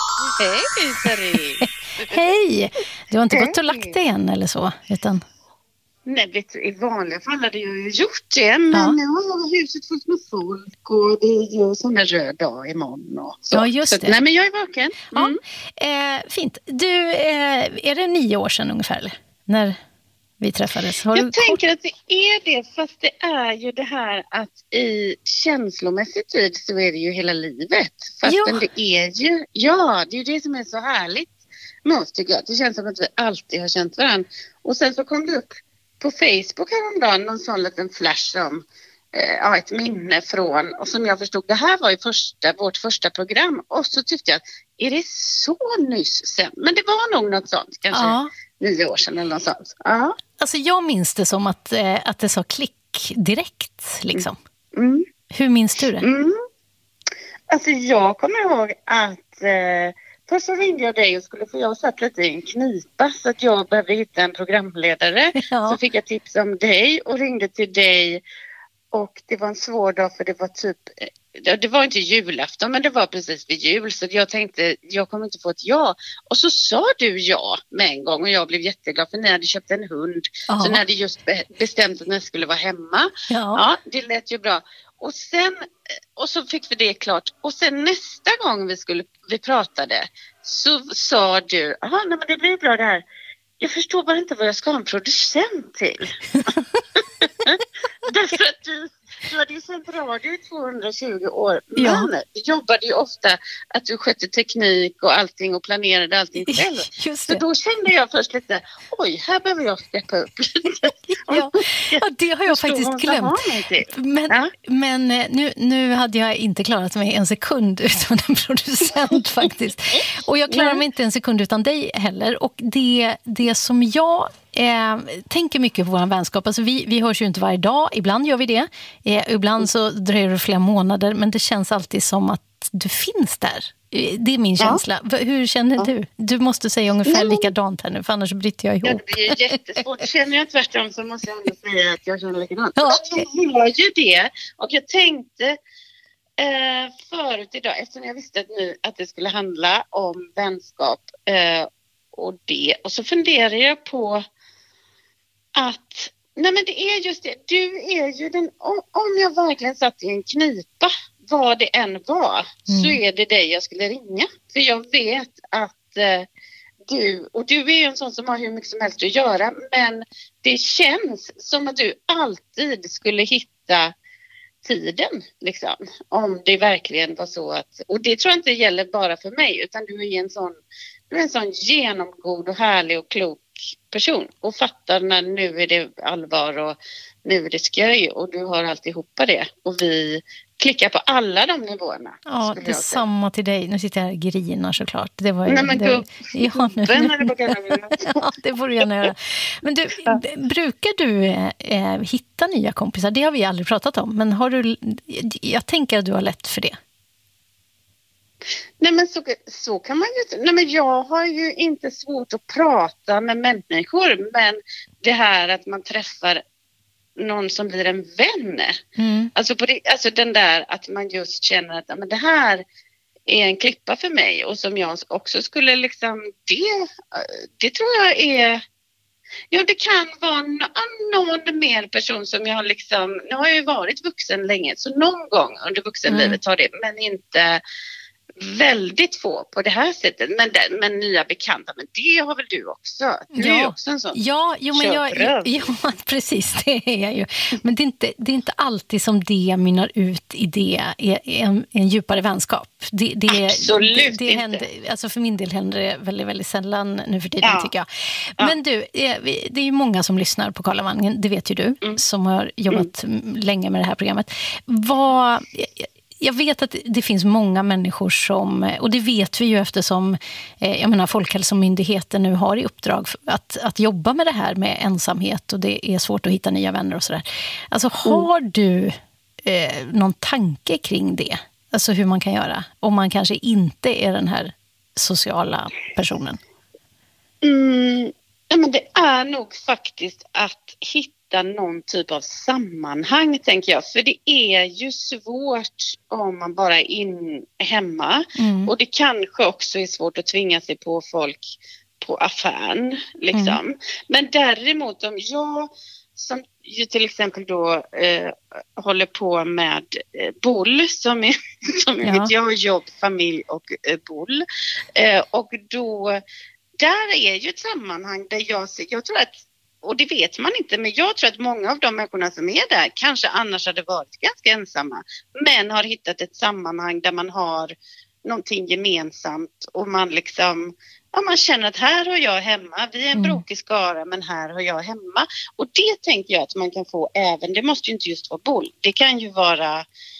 Hej, Sari. Hej! Du har inte Hej. gått och lagt dig än eller så? Utan... Nej, vet du, i vanliga fall hade jag ju gjort det. Men Ja. nu har huset fullt med folk och det är ju som en röd dag imorgon. Och så. Ja, just så, det. Nej, men jag är vaken. Mm. Ja. Eh, fint. Du, eh, är det nio år sedan ungefär eller? När vi träffades? Har Jag du... tänker att det är det, fast det är ju det här att i känslomässig tid så är det ju hela livet. Fast Ja. det är ju, ja, det är ju det som är så härligt med oss tycker jag. Det känns som att vi alltid har känt varandra. Och sen så kom det upp på Facebook häromdagen någon sån liten flash om eh, ja, ett minne från, och som jag förstod, det här var ju första, vårt första program. Och så tyckte jag att, är det så nyss sen? Men det var nog något sånt, kanske Ja. nio år sedan eller något sånt. Ja. Alltså jag minns det som att, eh, att det sa klick direkt liksom. Mm. Hur minns du det? Mm. Alltså jag kommer ihåg att eh, först så ringde jag dig och skulle få jag satt lite i en knipa så att jag behövde hitta en programledare. Ja. Så fick jag tips om dig och ringde till dig, och det var en svår dag för det var typ, eh, det var inte julafton men det var precis vid jul, så jag tänkte jag kommer inte få ett ja. Och så sa du ja med en gång och jag blev jätteglad för ni hade köpt en hund. Ja. Så ni hade just be- bestämt att ni skulle vara hemma. Ja. Ja, det lät ju bra. Och sen, och så fick vi det klart. Och sen nästa gång vi skulle, vi pratade så sa du, ja men det blir bra det här. Jag förstår bara inte vad jag ska ha en producent till. Därför att du, du hade ju sänt radio i tvåhundratjugo år. Men Ja. du jobbade ju ofta att du skötte teknik och allting och planerade allting själv. Just Så det. då kände jag först lite, oj, här behöver jag steppa upp lite. Ja, ja, det har jag faktiskt Förstår glömt. vad jag har mig till. Men, Ja. men eh, nu, nu hade jag inte klarat mig en sekund utan en producent faktiskt. Och jag klarar Nej. mig inte en sekund utan dig heller. Och det, det som jag eh, tänker mycket på vår vänskap, alltså vi, vi hörs ju inte varje dag, ibland gör vi det. Eh, ibland så dröjer det flera månader, men det känns alltid som att du finns där. Eh, Det är min Ja. känsla. V- Hur känner Ja. du? Du måste säga ungefär Nej, men- likadant här nu, för annars bryter jag Ja, ihop. det blir ju jättesvårt. Känner jag tvärtom så måste jag ändå säga att jag känner likadant. Ja. Jag gör ju det. Och jag tänkte eh, förut idag, eftersom jag visste att, nu, att det skulle handla om vänskap eh, och det. Och så funderar jag på att, nej men det är just det. Du är ju den, om, om jag verkligen satt i en knipa, vad det än var, Mm. så är det dig jag skulle ringa. För jag vet att eh, du, och du är ju en sån som har hur mycket som helst att göra, men det känns som att du alltid skulle hitta tiden, liksom. Om det verkligen var så att, och det tror jag inte gäller bara för mig, utan du är en sån, du är en sån genomgod och härlig och klok person och fattar när nu är det allvar och nu är det skoj, och du har alltihopa det, och vi klickar på alla de nivåerna. Ja, skulle jag säga. detsamma till dig. Nu sitter jag här och grinar såklart. Det var ju, Nej men det, gud, ja, nu, vem är det på kanalen? ja, det får du gärna göra. Men du, b- brukar du eh, hitta nya kompisar? Det har vi aldrig pratat om. Men har du, jag tänker att du har lätt för det. Nej men så, så kan man ju inte. Nej men jag har ju inte svårt att prata med människor, men det här att man träffar någon som blir en vän. Mm. Alltså, på det, alltså den där att man just känner att ja, men det här är en klippa för mig, och som jag också skulle liksom, det, det tror jag är, ja det kan vara någon, någon mer person som jag har liksom, nu har jag ju varit vuxen länge, så någon gång under vuxenlivet har det, men inte väldigt få på det här sättet. Men, det, men nya bekanta, men det har väl du också? Du ja. är ju också en sån ja, jo, men jag, jag, ja, precis, det är jag ju. Men det är inte, det är inte alltid som det mynnar ut i det, en, en djupare vänskap. Det, det, Absolut det, det inte. händer, alltså för min del händer det väldigt, väldigt sällan nu för tiden, ja. tycker jag. Ja. Men du, det är ju många som lyssnar på Karlavagnen, det vet ju du, mm. som har jobbat mm. länge med det här programmet. Vad... Jag vet att det finns många människor som, och det vet vi ju eftersom jag menar, Folkhälsomyndigheten nu har i uppdrag att, att jobba med det här med ensamhet och det är svårt att hitta nya vänner och sådär. Alltså har du eh, någon tanke kring det? Alltså hur man kan göra om man kanske inte är den här sociala personen? Mm, ja, men det är nog faktiskt att hitta någon typ av sammanhang, tänker jag. För det är ju svårt om man bara är in hemma. Mm. Och det kanske också är svårt att tvinga sig på folk på affären. Liksom. Mm. Men däremot om jag, som ju till exempel då eh, håller på med eh, boll, som är, som ja. vet, jag har jobb, familj och eh, boll. Eh, och då, där är ju ett sammanhang där jag ser, jag tror att, och det vet man inte, men jag tror att många av de människorna som är där kanske annars hade varit ganska ensamma, men har hittat ett sammanhang där man har någonting gemensamt och man liksom, ja, man känner att här har jag hemma, vi är en mm. brokig skara, men här har jag hemma. Och det tänker jag att man kan få även, det måste ju inte just vara boll, det kan ju vara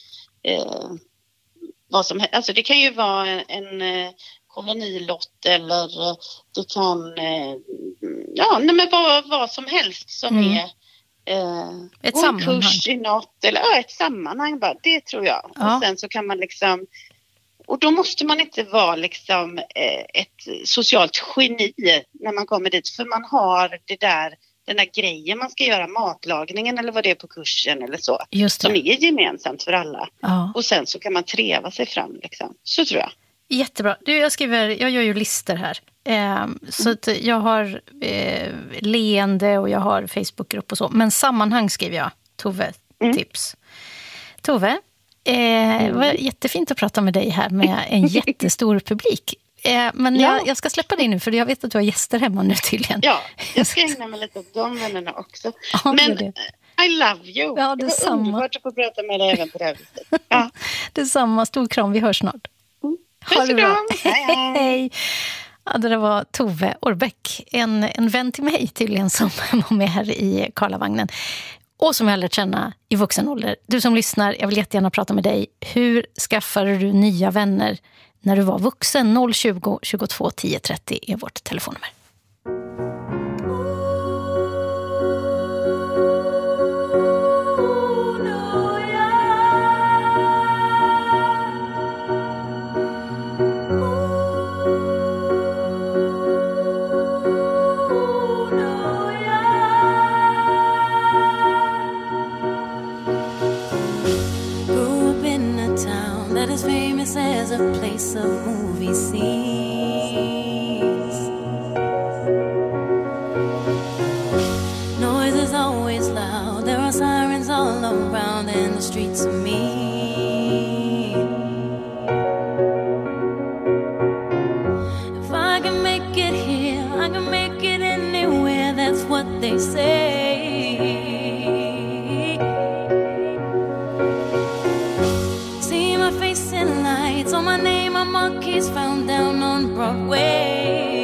eh, vad som helst, alltså det kan ju vara en, en eh, kolonilott eller det kan eh, ja, nej, men vad, vad som helst som mm. är eh, ett sammanhang. Kurs i något eller ja, ett sammanhang bara, det tror jag. Ja. Och sen så kan man liksom, och då måste man inte vara liksom eh, ett socialt geni när man kommer dit, för man har det där, den där grejen man ska göra, matlagningen eller vad det är på kursen eller så, som är gemensamt för alla. Ja. Och sen så kan man treva sig fram liksom. Så tror jag. Jättebra. Du, jag skriver, jag gör ju lister här. Eh, så att jag har eh, leende och jag har Facebookgrupp och så. Men sammanhang skriver jag. Tove, mm. tips. Tove, eh, mm. det var jättefint att prata med dig här med en jättestor publik. Eh, men ja. jag, jag ska släppa dig nu för jag vet att du har gäster hemma nu tydligen. Ja, jag ska ägna mig lite åt de vännerna också. Ja, men det. I love you. Ja, det är samma. Underbart att få prata med dig även på det här viset. Ja. Det är samma. Stor kram, vi hörs snart. Ha det bra. Hej, hej. Ja, det var Tove Årbäck, en, en vän till mig tydligen, som var med här i Karlavagnen. Och som jag har lärt känna i vuxen ålder. Du som lyssnar, jag vill jättegärna prata med dig. Hur skaffade du nya vänner när du var vuxen? noll tjugo, tjugotvå, tio trettio är vårt telefonnummer. As famous as a place of movie scenes. Noise is always loud. There are sirens all around, and the streets are mean. If I can make it here, I can make it anywhere. That's what they say. On my name, my monkeys found down on Broadway.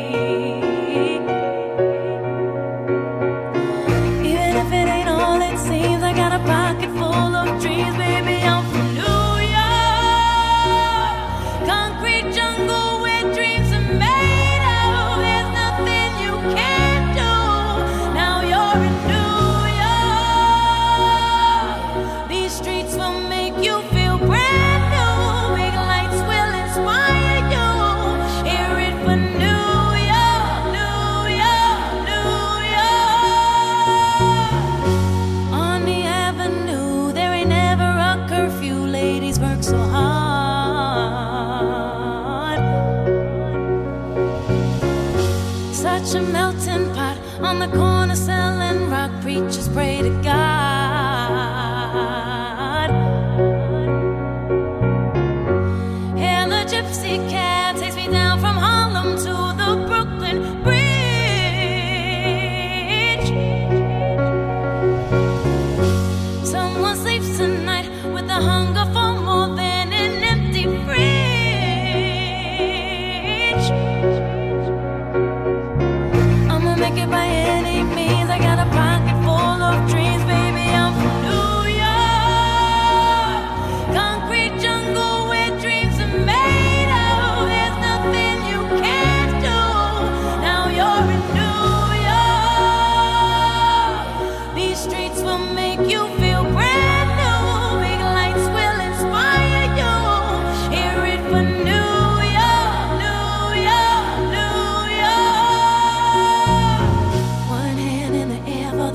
Even if it ain't all it seems, I got a pocket full of dreams, baby. I'm from New York, concrete jungle where dreams are made of. There's nothing you can't do. Now you're in New York. These streets will make you feel brand. So hard, such a melting pot on the corner selling rock. Preachers pray to God, and the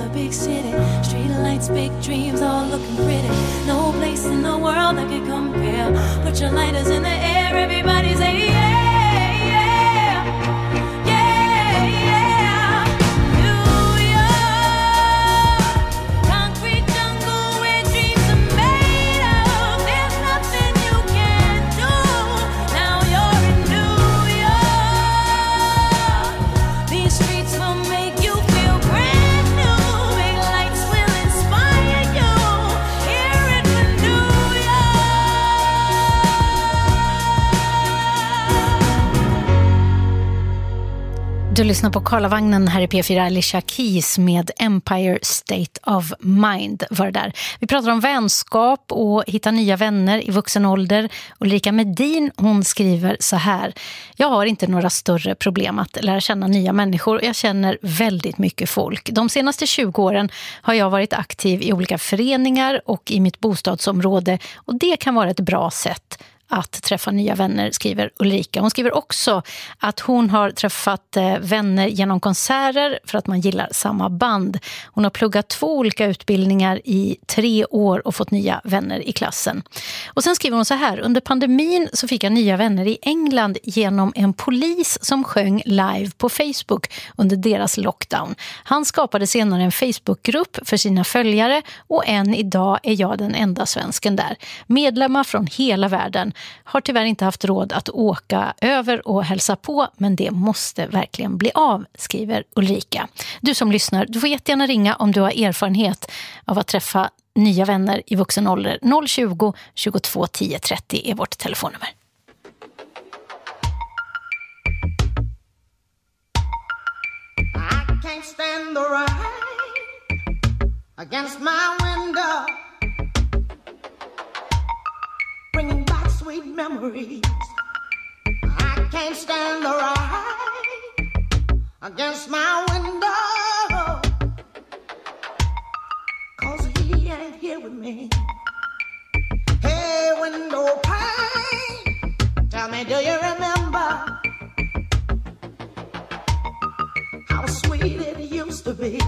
big city. Street lights, big dreams, all looking pretty. No place in the world that could compare. Put your lighters in the air, everybody say yeah. Du lyssnar på Karlavagnen här i P fyra. Alicia Keys med Empire State of Mind var det där. Vi pratar om vänskap och hitta nya vänner i vuxen ålder. Ulrika Medin, hon skriver så här: jag har inte några större problem att lära känna nya människor. Jag känner väldigt mycket folk. De senaste tjugo åren har jag varit aktiv i olika föreningar och i mitt bostadsområde, och det kan vara ett bra sätt att träffa nya vänner, skriver Ulrika. Hon skriver också att hon har träffat vänner genom konserter för att man gillar samma band. Hon har pluggat två olika utbildningar i tre år och fått nya vänner i klassen. Och sen skriver hon så här: under pandemin så fick jag nya vänner i England genom en polis som sjöng live på Facebook under deras lockdown. Han skapade senare en Facebookgrupp för sina följare, och än idag är jag den enda svensken där. Medlemmar från hela världen. Har tyvärr inte haft råd att åka över och hälsa på, men det måste verkligen bli av, skriver Ulrika. Du som lyssnar, du får jättegärna ringa om du har erfarenhet av att träffa nya vänner i vuxen ålder. noll tjugo, tjugotvå, tio, trettio är vårt telefonnummer. I can't stand the rain against my window, bringing back sweet memories. I can't stand the rain against my window, 'cause he ain't here with me. Hey, window pane, tell me, do you remember how sweet it used to be?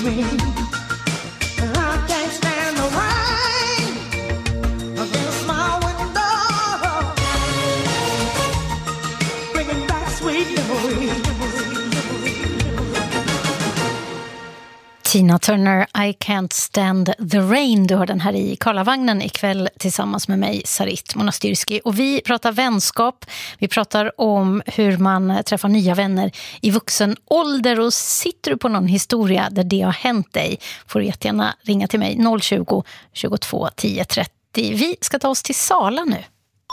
me. I can't stand the rain against my window, bringing back sweet memories. Tina Turner, I can't stand the rain. Du hör den här i Karlavagnen ikväll tillsammans med mig, Sarit Monastyrski. Och vi pratar vänskap, vi pratar om hur man träffar nya vänner i vuxen ålder. Och sitter du på någon historia där det har hänt dig får du jättegärna ringa till mig noll tjugo, tjugotvå, tio trettio. Vi ska ta oss till Sala nu.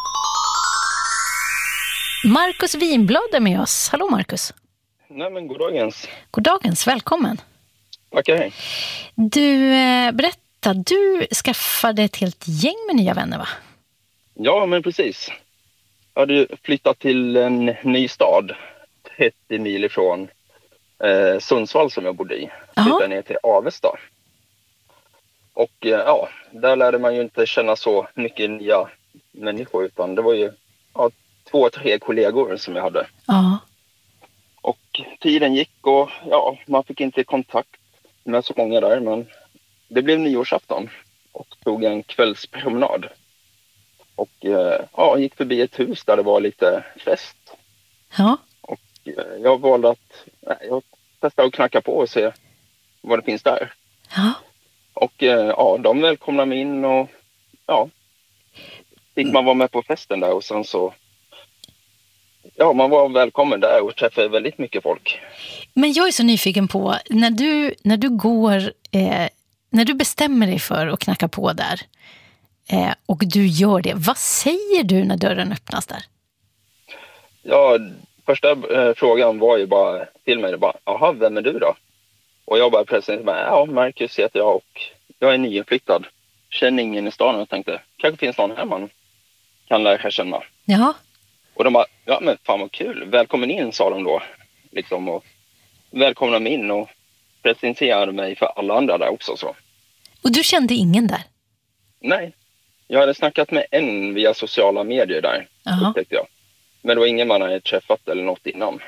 Marcus Winblad är med oss. Hallå Marcus. Nej men god dagens. God dagens, välkommen. Tackar, hej. Du, eh, berätta, du skaffade ett helt gäng med nya vänner, va? Ja, men precis. Jag hade flyttat till en ny stad, trettio mil ifrån eh, Sundsvall som jag bodde i. Flyttade ner till Avesta. Och eh, ja, där lärde man ju inte känna så mycket nya människor, utan det var ju ja, två, tre kollegor som jag hade. Ja. Och tiden gick och ja, man fick inte kontakt med så många där, men det blev nyårsafton och tog en kvällspromenad. Och eh, ja, gick förbi ett hus där det var lite fest. Ja. Och eh, jag valde att nej, jag testade att knacka på och se vad det finns där. Ja. Och eh, ja, de välkomnade mig in och ja, fick man vara med på festen där och sen så ja, man var välkommen där och träffade väldigt mycket folk. Men jag är så nyfiken på, när du, när du går, eh, när du bestämmer dig för att knacka på där eh, och du gör det, vad säger du när dörren öppnas där? Ja, första eh, frågan var ju bara till mig, bara, jaha, vem är du då? Och jag bara presenterade, ja, Marcus heter jag och jag är nyinflyttad. Känner ingen i stan och jag tänkte, kanske finns någon här man kan lära känna. Ja. Och de bara, ja men fan vad kul, välkommen in, sa de då. Liksom, och välkomna mig in och presenterade mig för alla andra där också. Så. Och du kände ingen där? Nej, jag hade snackat med en via sociala medier där, upptäckte jag. Men det var ingen man hade träffat eller något innan.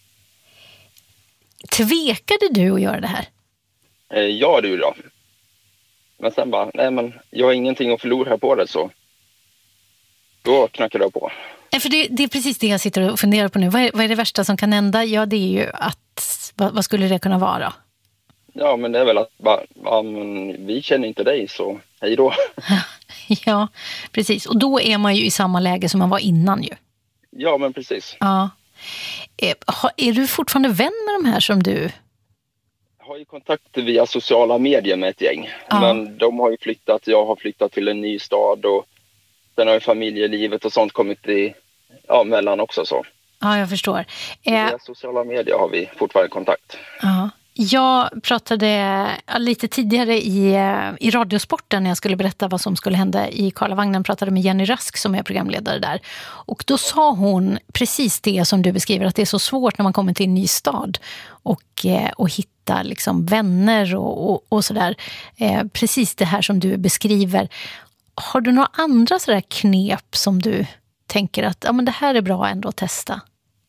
Tvekade du att göra det här? Eh, ja, det gjorde jag. Men sen bara, nej men jag har ingenting att förlora på det, så då knackade jag på. För det, det är precis det jag sitter och funderar på nu. Vad är, vad är det värsta som kan hända? Ja, det är ju att, vad, vad skulle det kunna vara? Ja, men det är väl att bara, ja, men vi känner inte dig, så hej då. Ja, precis. Och då är man ju i samma läge som man var innan ju. Ja, men precis. Ja. Är, är du fortfarande vän med de här som du... Jag har ju kontakt via sociala medier med ett gäng. Ja. Men de har ju flyttat, jag har flyttat till en ny stad och sen har ju familjelivet och sånt kommit i, ja, mellan också så. Ja, jag förstår. Via eh, sociala medier har vi fortfarande kontakt. Ja. Jag pratade lite tidigare i, i Radiosporten när jag skulle berätta vad som skulle hända i Karlavagnen. Pratade med Jenny Rask som är programledare där. Och då sa hon precis det som du beskriver, att det är så svårt när man kommer till en ny stad och, och hitta liksom vänner och, och, och sådär. Eh, precis det här som du beskriver. Har du några andra sådär knep som du tänker att ja, men det här är bra ändå att testa?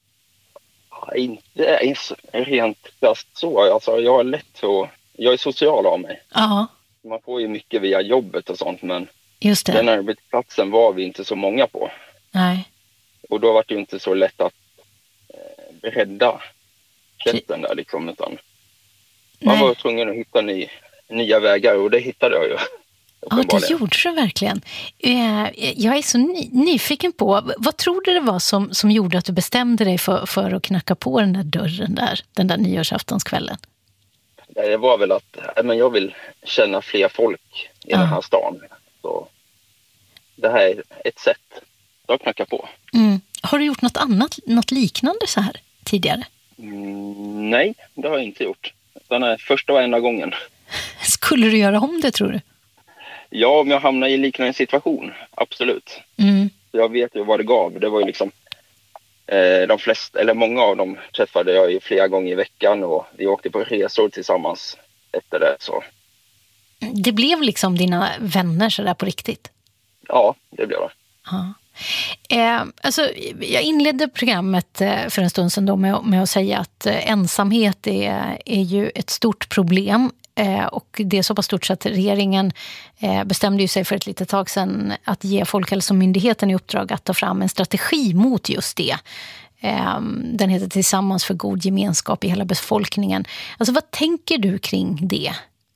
Inte rent fast så. Alltså, jag är lätt att, jag är social av mig. Ja. Man får ju mycket via jobbet och sånt, men just det. Den arbetsplatsen var vi inte så många på. Nej. Och då var det ju inte så lätt att eh, rädda kretsen där liksom, utan man Nej. var tvungen att hitta ny, nya vägar och det hittade jag ju. Ja, det gjorde du verkligen. Jag är så ny, nyfiken på, vad tror du det var som, som gjorde att du bestämde dig för, för att knacka på den där dörren där, den där nyårsaftonskvällen? Det var väl att men jag vill känna fler folk i ja. den här stan. Så det här är ett sätt att knacka på. Mm. Har du gjort något annat, något liknande så här tidigare? Mm, nej, det har jag inte gjort. Den är första och enda gången. Skulle du göra om det, tror du? Ja, om jag hamnar i liknande situation, absolut. Mm. Jag vet ju vad det gav. Det var ju liksom eh, de flesta, eller många av dem träffade jag ju flera gånger i veckan och vi åkte på resor tillsammans efter det. Så. Det blev liksom dina vänner så där på riktigt? Ja, det blev det. Ja. Eh, alltså, jag inledde programmet eh, för en stund sedan då med, med att säga att eh, ensamhet är, är ju ett stort problem. Eh, och det är så pass stort så att regeringen eh, bestämde ju sig för ett litet tag sedan att ge Folkhälsomyndigheten i uppdrag att ta fram en strategi mot just det. Eh, den heter Tillsammans för god gemenskap i hela befolkningen. Alltså, vad tänker du kring det?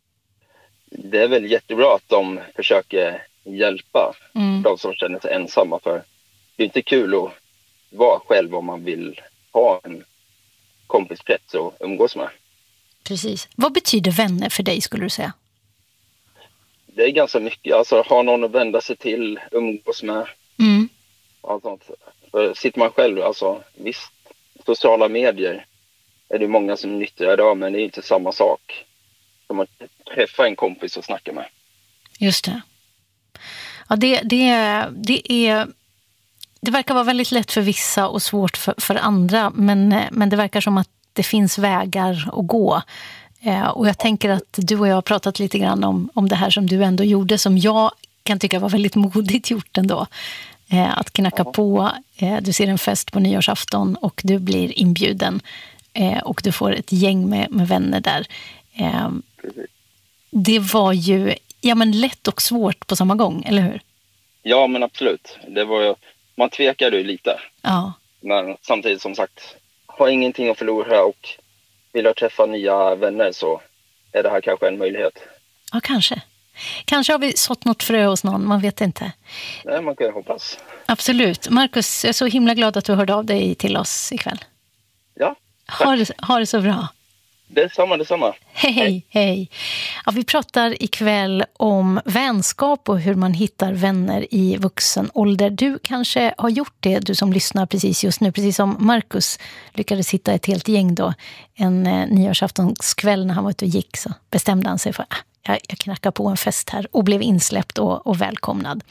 Det är väl jättebra att de försöker hjälpa mm. de som känner sig ensamma, för det är inte kul att vara själv om man vill ha en kompiskrets att umgås med. Precis. Vad betyder vänner för dig, skulle du säga? Det är ganska mycket. Alltså, ha någon att vända sig till, umgås med. Mm. Allt sånt. För sitter man själv, alltså visst, sociala medier är det många som nyttjar idag, men det är inte samma sak som att träffa en kompis och snacka med. Just det. Ja, det, det, det är... Det verkar vara väldigt lätt för vissa och svårt för, för andra, men, men det verkar som att det finns vägar att gå. Eh, och jag tänker att du och jag har pratat lite grann om, om det här som du ändå gjorde, som jag kan tycka var väldigt modigt gjort ändå. Eh, att knacka på, eh, du ser en fest på nyårsafton och du blir inbjuden. Eh, och du får ett gäng med, med vänner där. Eh, det var ju ja, men lätt och svårt på samma gång, eller hur? Ja, men absolut. Det var ju, man tvekade ju lite. Ja. Men samtidigt, som sagt, har ingenting att förlora och vill jag träffa nya vänner, så är det här kanske en möjlighet. Ja, kanske. Kanske har vi sått något frö hos någon, man vet inte. Nej, man kan ju hoppas. Absolut. Marcus, jag är så himla glad att du hörde av dig till oss ikväll. Ja, tack. Ha det, ha det så bra. Detsamma, detsamma. Hej, hej. hej. Ja, vi pratar ikväll om vänskap och hur man hittar vänner i vuxen ålder. Du kanske har gjort det, du som lyssnar precis just nu. Precis som Marcus lyckades hitta ett helt gäng då. En eh, nyårsaftonskväll när han var ute och gick, så bestämde han sig för att jag, jag knackar på en fest här och blev insläppt och, och välkomnad.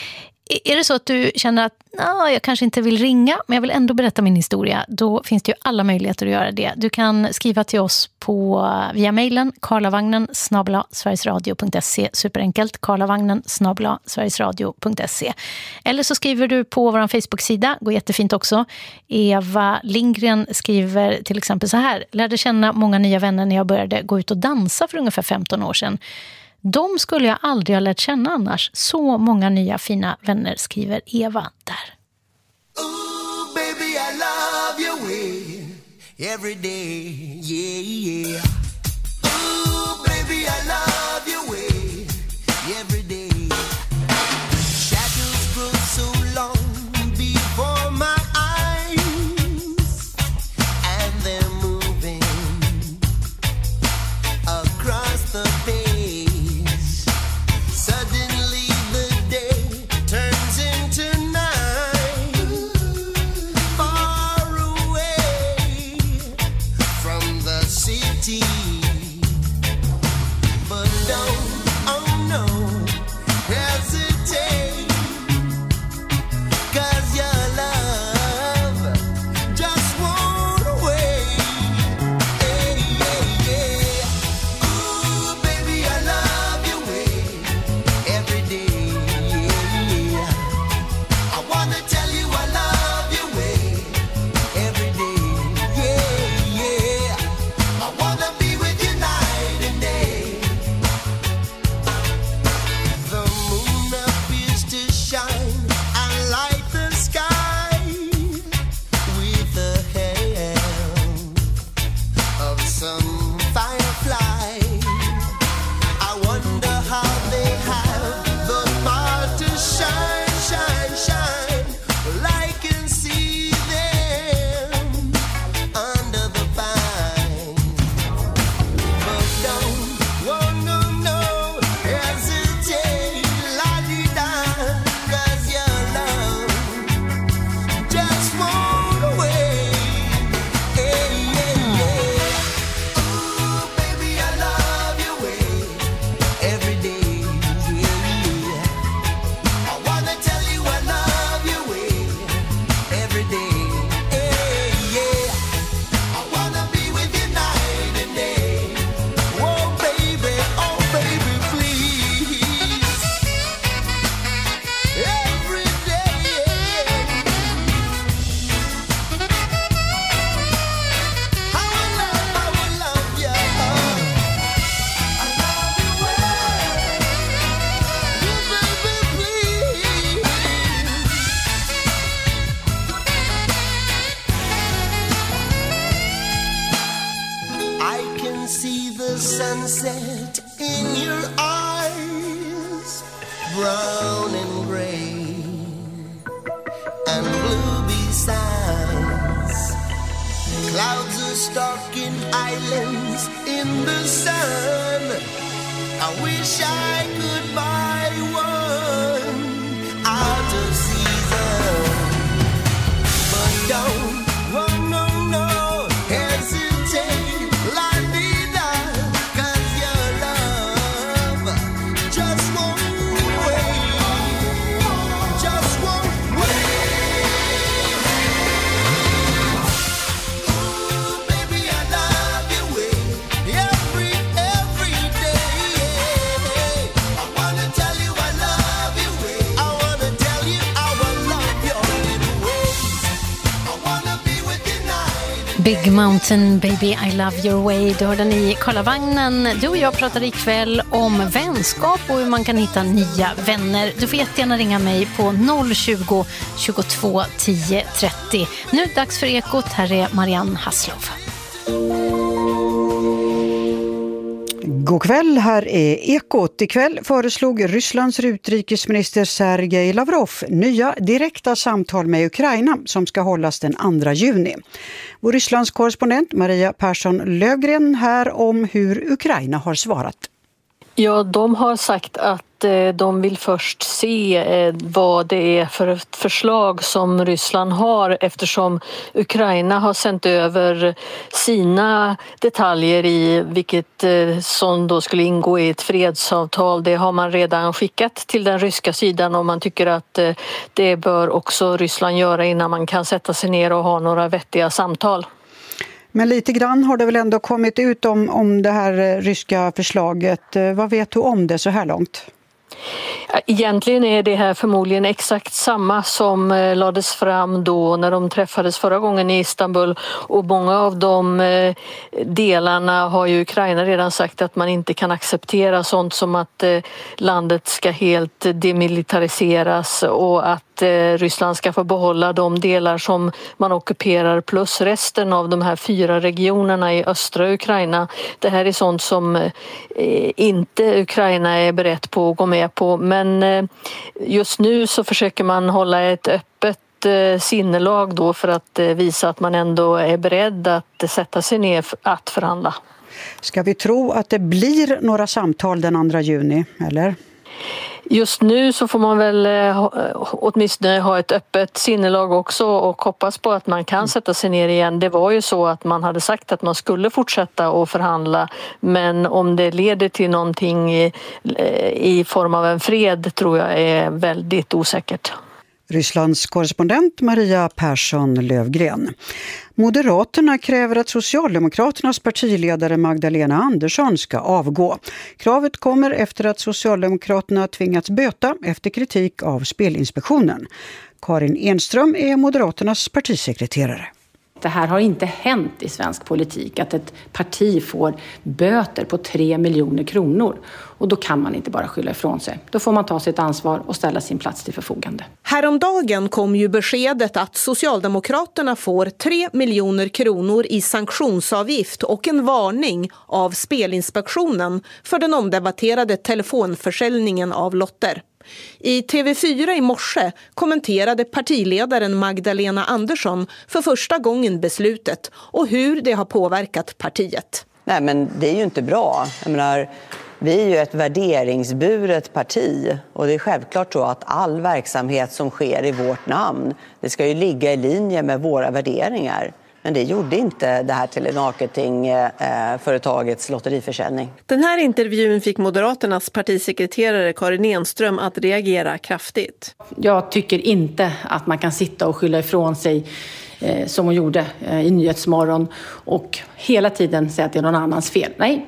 Är det så att du känner att nah, jag kanske inte vill ringa, men jag vill ändå berätta min historia, då finns det ju alla möjligheter att göra det. Du kan skriva till oss på via mejlen karlavagnen snabel-a sverigesradio punkt se, superenkelt, karlavagnen snabel-a sverigesradio punkt se. Eller så skriver du på vår Facebook-sida, går jättefint också. Eva Lindgren skriver till exempel så här: lärde känna många nya vänner när jag började gå ut och dansa för ungefär femton år sedan. De skulle jag aldrig ha lärt känna annars. Så många nya fina vänner, skriver Eva där. Ooh, baby, I love your way every day, yeah, yeah. Ooh, baby, I love your way every day. Shadows grow so long before my eyes, and they're moving across the page. Suddenly the day turns into night, far away from the city. But don't, oh no, hesitate, 'cause your love just won't wait. Hey, yeah, yeah. Ooh, baby, I love your way every day, yeah. I wanna tell you I love your way every day, yeah, yeah. I wanna be with you night and day. The moon appears to shine and light the sky with the help of some firefly. I wonder how they have the power to shine, shine, shine. Well, I can see them under the pine. But don't, oh no, no, hesitate, la-di-da, 'cause your love just won't wait. Hey, yeah, yeah. Ooh, baby, I can see the sunset in your eyes, brown and gray and blue besides. Clouds are stalking islands in the sun. I wish I could buy one out of season, but don't, oh no, no, hesitate, la vida, 'cause your love just won't wait, just won't wait. Ooh, baby, I love your way, every, every day. I wanna tell you I love your way, I wanna tell you how I love your little ways. I wanna be with you night. Big Mountain, Baby I Love Your Way. Du hörde ni Karlavagnen. Du och jag pratar ikväll om vänskap och hur man kan hitta nya vänner. Du får jättegärna ringa mig på noll tjugo, tjugotvå, tio, trettio. Nu är det dags för Ekot. Här är Marianne Hasslov. God kväll, här är Ekot. Ikväll föreslog Rysslands utrikesminister Sergej Lavrov nya direkta samtal med Ukraina som ska hållas den andra juni. Vår Rysslands korrespondent Maria Persson Lövgren här om hur Ukraina har svarat. Ja, de har sagt att de vill först se vad det är för ett förslag som Ryssland har, eftersom Ukraina har sänt över sina detaljer i vilket som då skulle ingå i ett fredsavtal. Det har man redan skickat till den ryska sidan och man tycker att det bör också Ryssland göra innan man kan sätta sig ner och ha några vettiga samtal. Men lite grann har det väl ändå kommit ut om, om det här ryska förslaget. Vad vet du om det så här långt? Egentligen är det här förmodligen exakt samma som lades fram då när de träffades förra gången i Istanbul, och många av de delarna har ju Ukraina redan sagt att man inte kan acceptera, sånt som att landet ska helt demilitariseras och att Ryssland ska få behålla de delar som man ockuperar plus resten av de här fyra regionerna i östra Ukraina. Det här är sånt som inte Ukraina är berett på att gå med på, men just nu så försöker man hålla ett öppet sinnelag då för att visa att man ändå är beredd att sätta sig ner att förhandla. Ska vi tro att det blir några samtal den andra juni, eller? Just nu så får man väl åtminstone ha ett öppet sinnelag också och hoppas på att man kan sätta sig ner igen. Det var ju så att man hade sagt att man skulle fortsätta att förhandla, men om det leder till någonting i, i form av en fred tror jag är väldigt osäkert. Rysslands korrespondent Maria Persson Lövgren. Moderaterna kräver att Socialdemokraternas partiledare Magdalena Andersson ska avgå. Kravet kommer efter att Socialdemokraterna tvingats böta efter kritik av Spelinspektionen. Karin Enström är Moderaternas partisekreterare. Det här har inte hänt i svensk politik, att ett parti får böter på tre miljoner kronor. Och då kan man inte bara skylla ifrån sig. Då får man ta sitt ansvar och ställa sin plats till förfogande. Häromdagen kom ju beskedet att Socialdemokraterna får tre miljoner kronor i sanktionsavgift och en varning av Spelinspektionen för den omdebatterade telefonförsäljningen av lotter. I T V fyra i morse kommenterade partiledaren Magdalena Andersson för första gången beslutet och hur det har påverkat partiet. Nej, men det är ju inte bra. Jag menar, vi är ju ett värderingsburet parti och det är självklart så att all verksamhet som sker i vårt namn, det ska ju ligga i linje med våra värderingar. Men det gjorde inte det här Telemarketing-företagets lotteriförsäljning. Den här intervjun fick Moderaternas partisekreterare Karin Enström att reagera kraftigt. Jag tycker inte att man kan sitta och skylla ifrån sig eh, som hon gjorde eh, i Nyhetsmorgon och hela tiden säga att det är någon annans fel. Nej.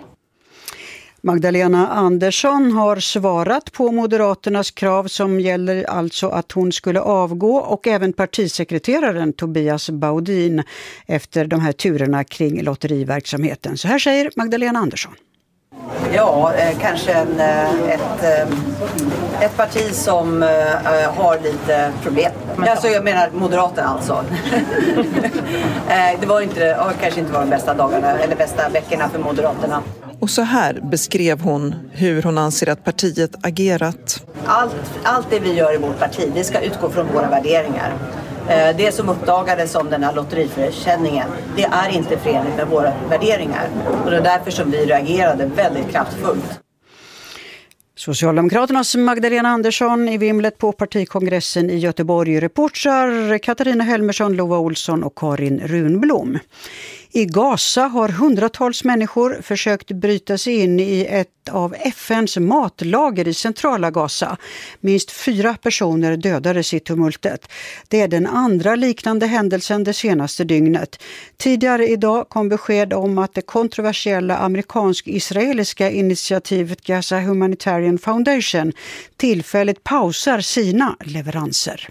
Magdalena Andersson har svarat på Moderaternas krav som gäller alltså att hon skulle avgå, och även partisekreteraren Tobias Baudin efter de här turerna kring lotteriverksamheten. Så här säger Magdalena Andersson. Ja, eh, kanske en, ett, ett parti som uh, har lite problem. Alltså jag menar Moderaterna alltså. uh, det var inte, uh, kanske inte var de bästa dagarna eller bästa veckorna för Moderaterna. Och så här beskrev hon hur hon anser att partiet agerat. Allt, allt det vi gör i vårt parti, det ska utgå från våra värderingar. Det som uppdagades om den här lotteriförsäljningen, det är inte förenligt med våra värderingar. Och det är därför som vi reagerade väldigt kraftfullt. Socialdemokraternas Magdalena Andersson i vimlet på partikongressen i Göteborg. Reportrar Katarina Helmersson, Lova Olsson och Karin Runblom. I Gaza har hundratals människor försökt bryta sig in i ett av F N:s matlager i centrala Gaza. Minst fyra personer dödades i tumultet. Det är den andra liknande händelsen det senaste dygnet. Tidigare idag kom besked om att det kontroversiella amerikansk-israeliska initiativet Gaza Humanitarian Foundation tillfälligt pausar sina leveranser.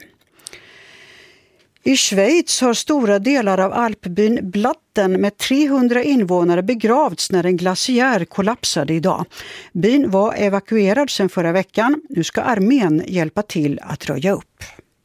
I Schweiz har stora delar av alpbyn Blatten med trehundra invånare begravts när en glaciär kollapsade idag. Byn var evakuerad sedan förra veckan. Nu ska armén hjälpa till att röja upp.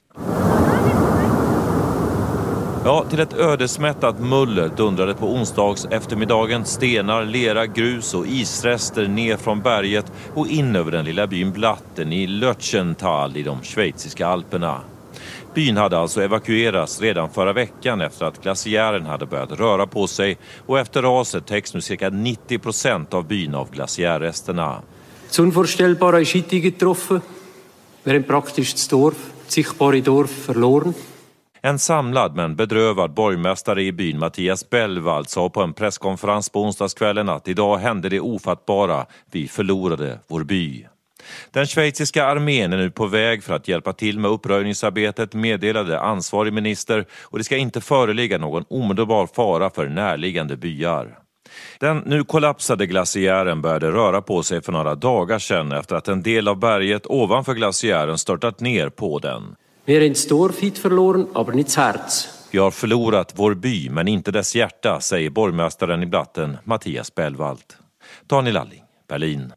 Ja, till ett ödesmättat muller dundrade på onsdags eftermiddagen stenar, lera, grus och isrester ner från berget och in över den lilla byn Blatten i Lötschental i de schweiziska alperna. Byn hade alltså evakuerats redan förra veckan efter att glaciären hade börjat röra på sig och efter raset täcks nu cirka nittio procent av byn av glaciärresterna. Das Unvorstellbare ist heute getroffen. Wir haben praktisch das Dorf, das sichtbare Dorf verloren. En samlad men bedrövad borgmästare i byn Mattias Bellwald sa på en presskonferens på onsdagskvällen att idag hände det ofattbara. Vi förlorade vår by. Den schweiziska armén är nu på väg för att hjälpa till med uppröjningsarbetet, meddelade ansvarig minister, och det ska inte föreligga någon omedelbar fara för närliggande byar. Den nu kollapsade glaciären började röra på sig för några dagar sedan efter att en del av berget ovanför glaciären störtat ner på den. Vi har ett Dorf hit förloren, aber nicht das Herz. Vi har förlorat vår by men inte dess hjärta, säger borgmästaren i Blatten Mattias Bellwald. Daniel Alling, Berlin.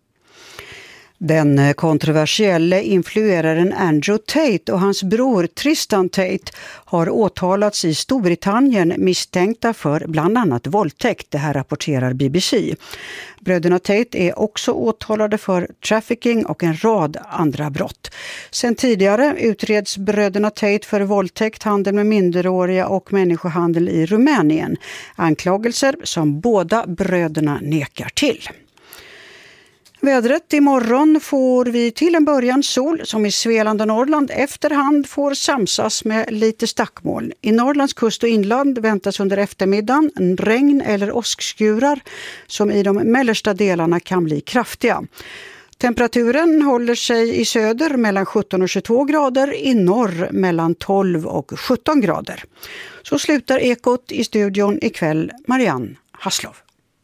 Den kontroversielle influeraren Andrew Tate och hans bror Tristan Tate har åtalats i Storbritannien misstänkta för bland annat våldtäkt. Det här rapporterar B B C. Bröderna Tate är också åtalade för trafficking och en rad andra brott. Sen tidigare utreds bröderna Tate för våldtäkt, handel med minderåriga och människohandel i Rumänien. Anklagelser som båda bröderna nekar till. Vädret imorgon får vi till en början sol som i Svealand och Norrland efterhand får samsas med lite stackmoln. I Norrlands kust och inland väntas under eftermiddagen en regn eller åskskurar som i de mellersta delarna kan bli kraftiga. Temperaturen håller sig i söder mellan sjutton och tjugotvå grader, i norr mellan tolv och sjutton grader. Så slutar Ekot i studion ikväll. Marianne Hasslov.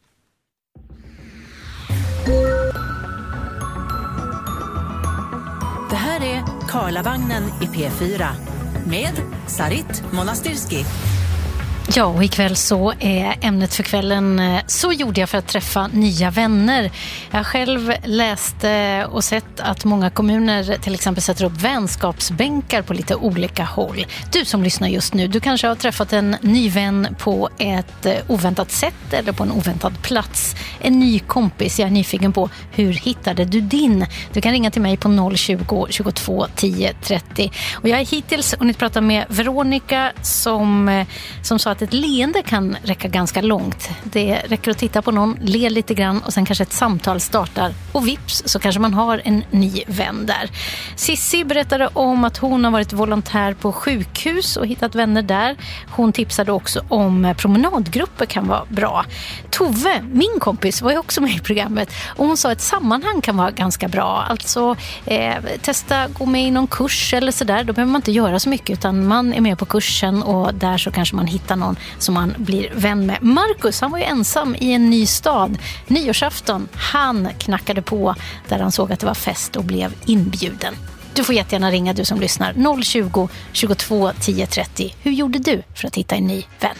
Det här är Karlavagnen i P fyra med Sarit Monastirski. Ja, och ikväll så är ämnet för kvällen Så gjorde jag för att träffa nya vänner. Jag själv läste och sett att många kommuner till exempel sätter upp vänskapsbänkar på lite olika håll. Du som lyssnar just nu, du kanske har träffat en ny vän på ett oväntat sätt eller på en oväntad plats. En ny kompis, jag är nyfiken på hur hittade du din? Du kan ringa till mig på noll tjugo, tjugotvå, tio, trettio. Och jag är hittills hunnit prata med Veronica som, som sa att ett leende kan räcka ganska långt. Det räcker att titta på någon, le lite grann och sen kanske ett samtal startar och vips så kanske man har en ny vän där. Sissi berättade om att hon har varit volontär på sjukhus och hittat vänner där. Hon tipsade också om promenadgrupper kan vara bra. Tove, min kompis, var ju också med i programmet och hon sa att sammanhang kan vara ganska bra. Alltså eh, testa gå med i någon kurs eller sådär. Då behöver man inte göra så mycket utan man är med på kursen och där så kanske man hittar någon som man blir vän med. Marcus, han var ju ensam i en ny stad. Nyårsafton, han knackade på där han såg att det var fest och blev inbjuden. Du får jättegärna ringa du som lyssnar. noll tjugo, tjugotvå, tio, trettio. Hur gjorde du för att hitta en ny vän?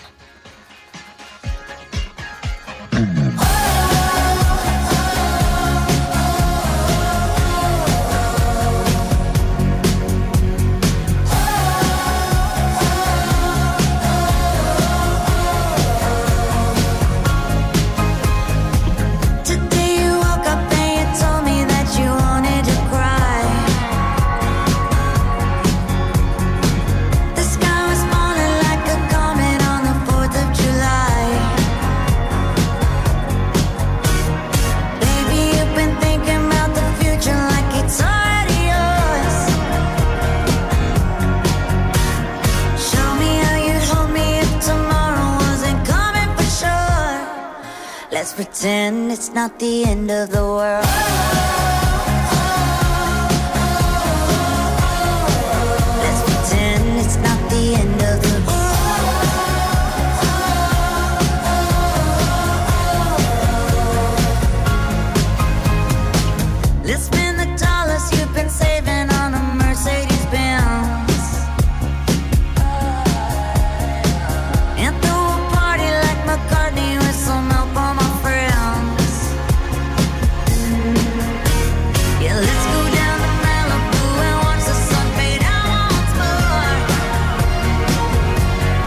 pretend it's not the end of the world.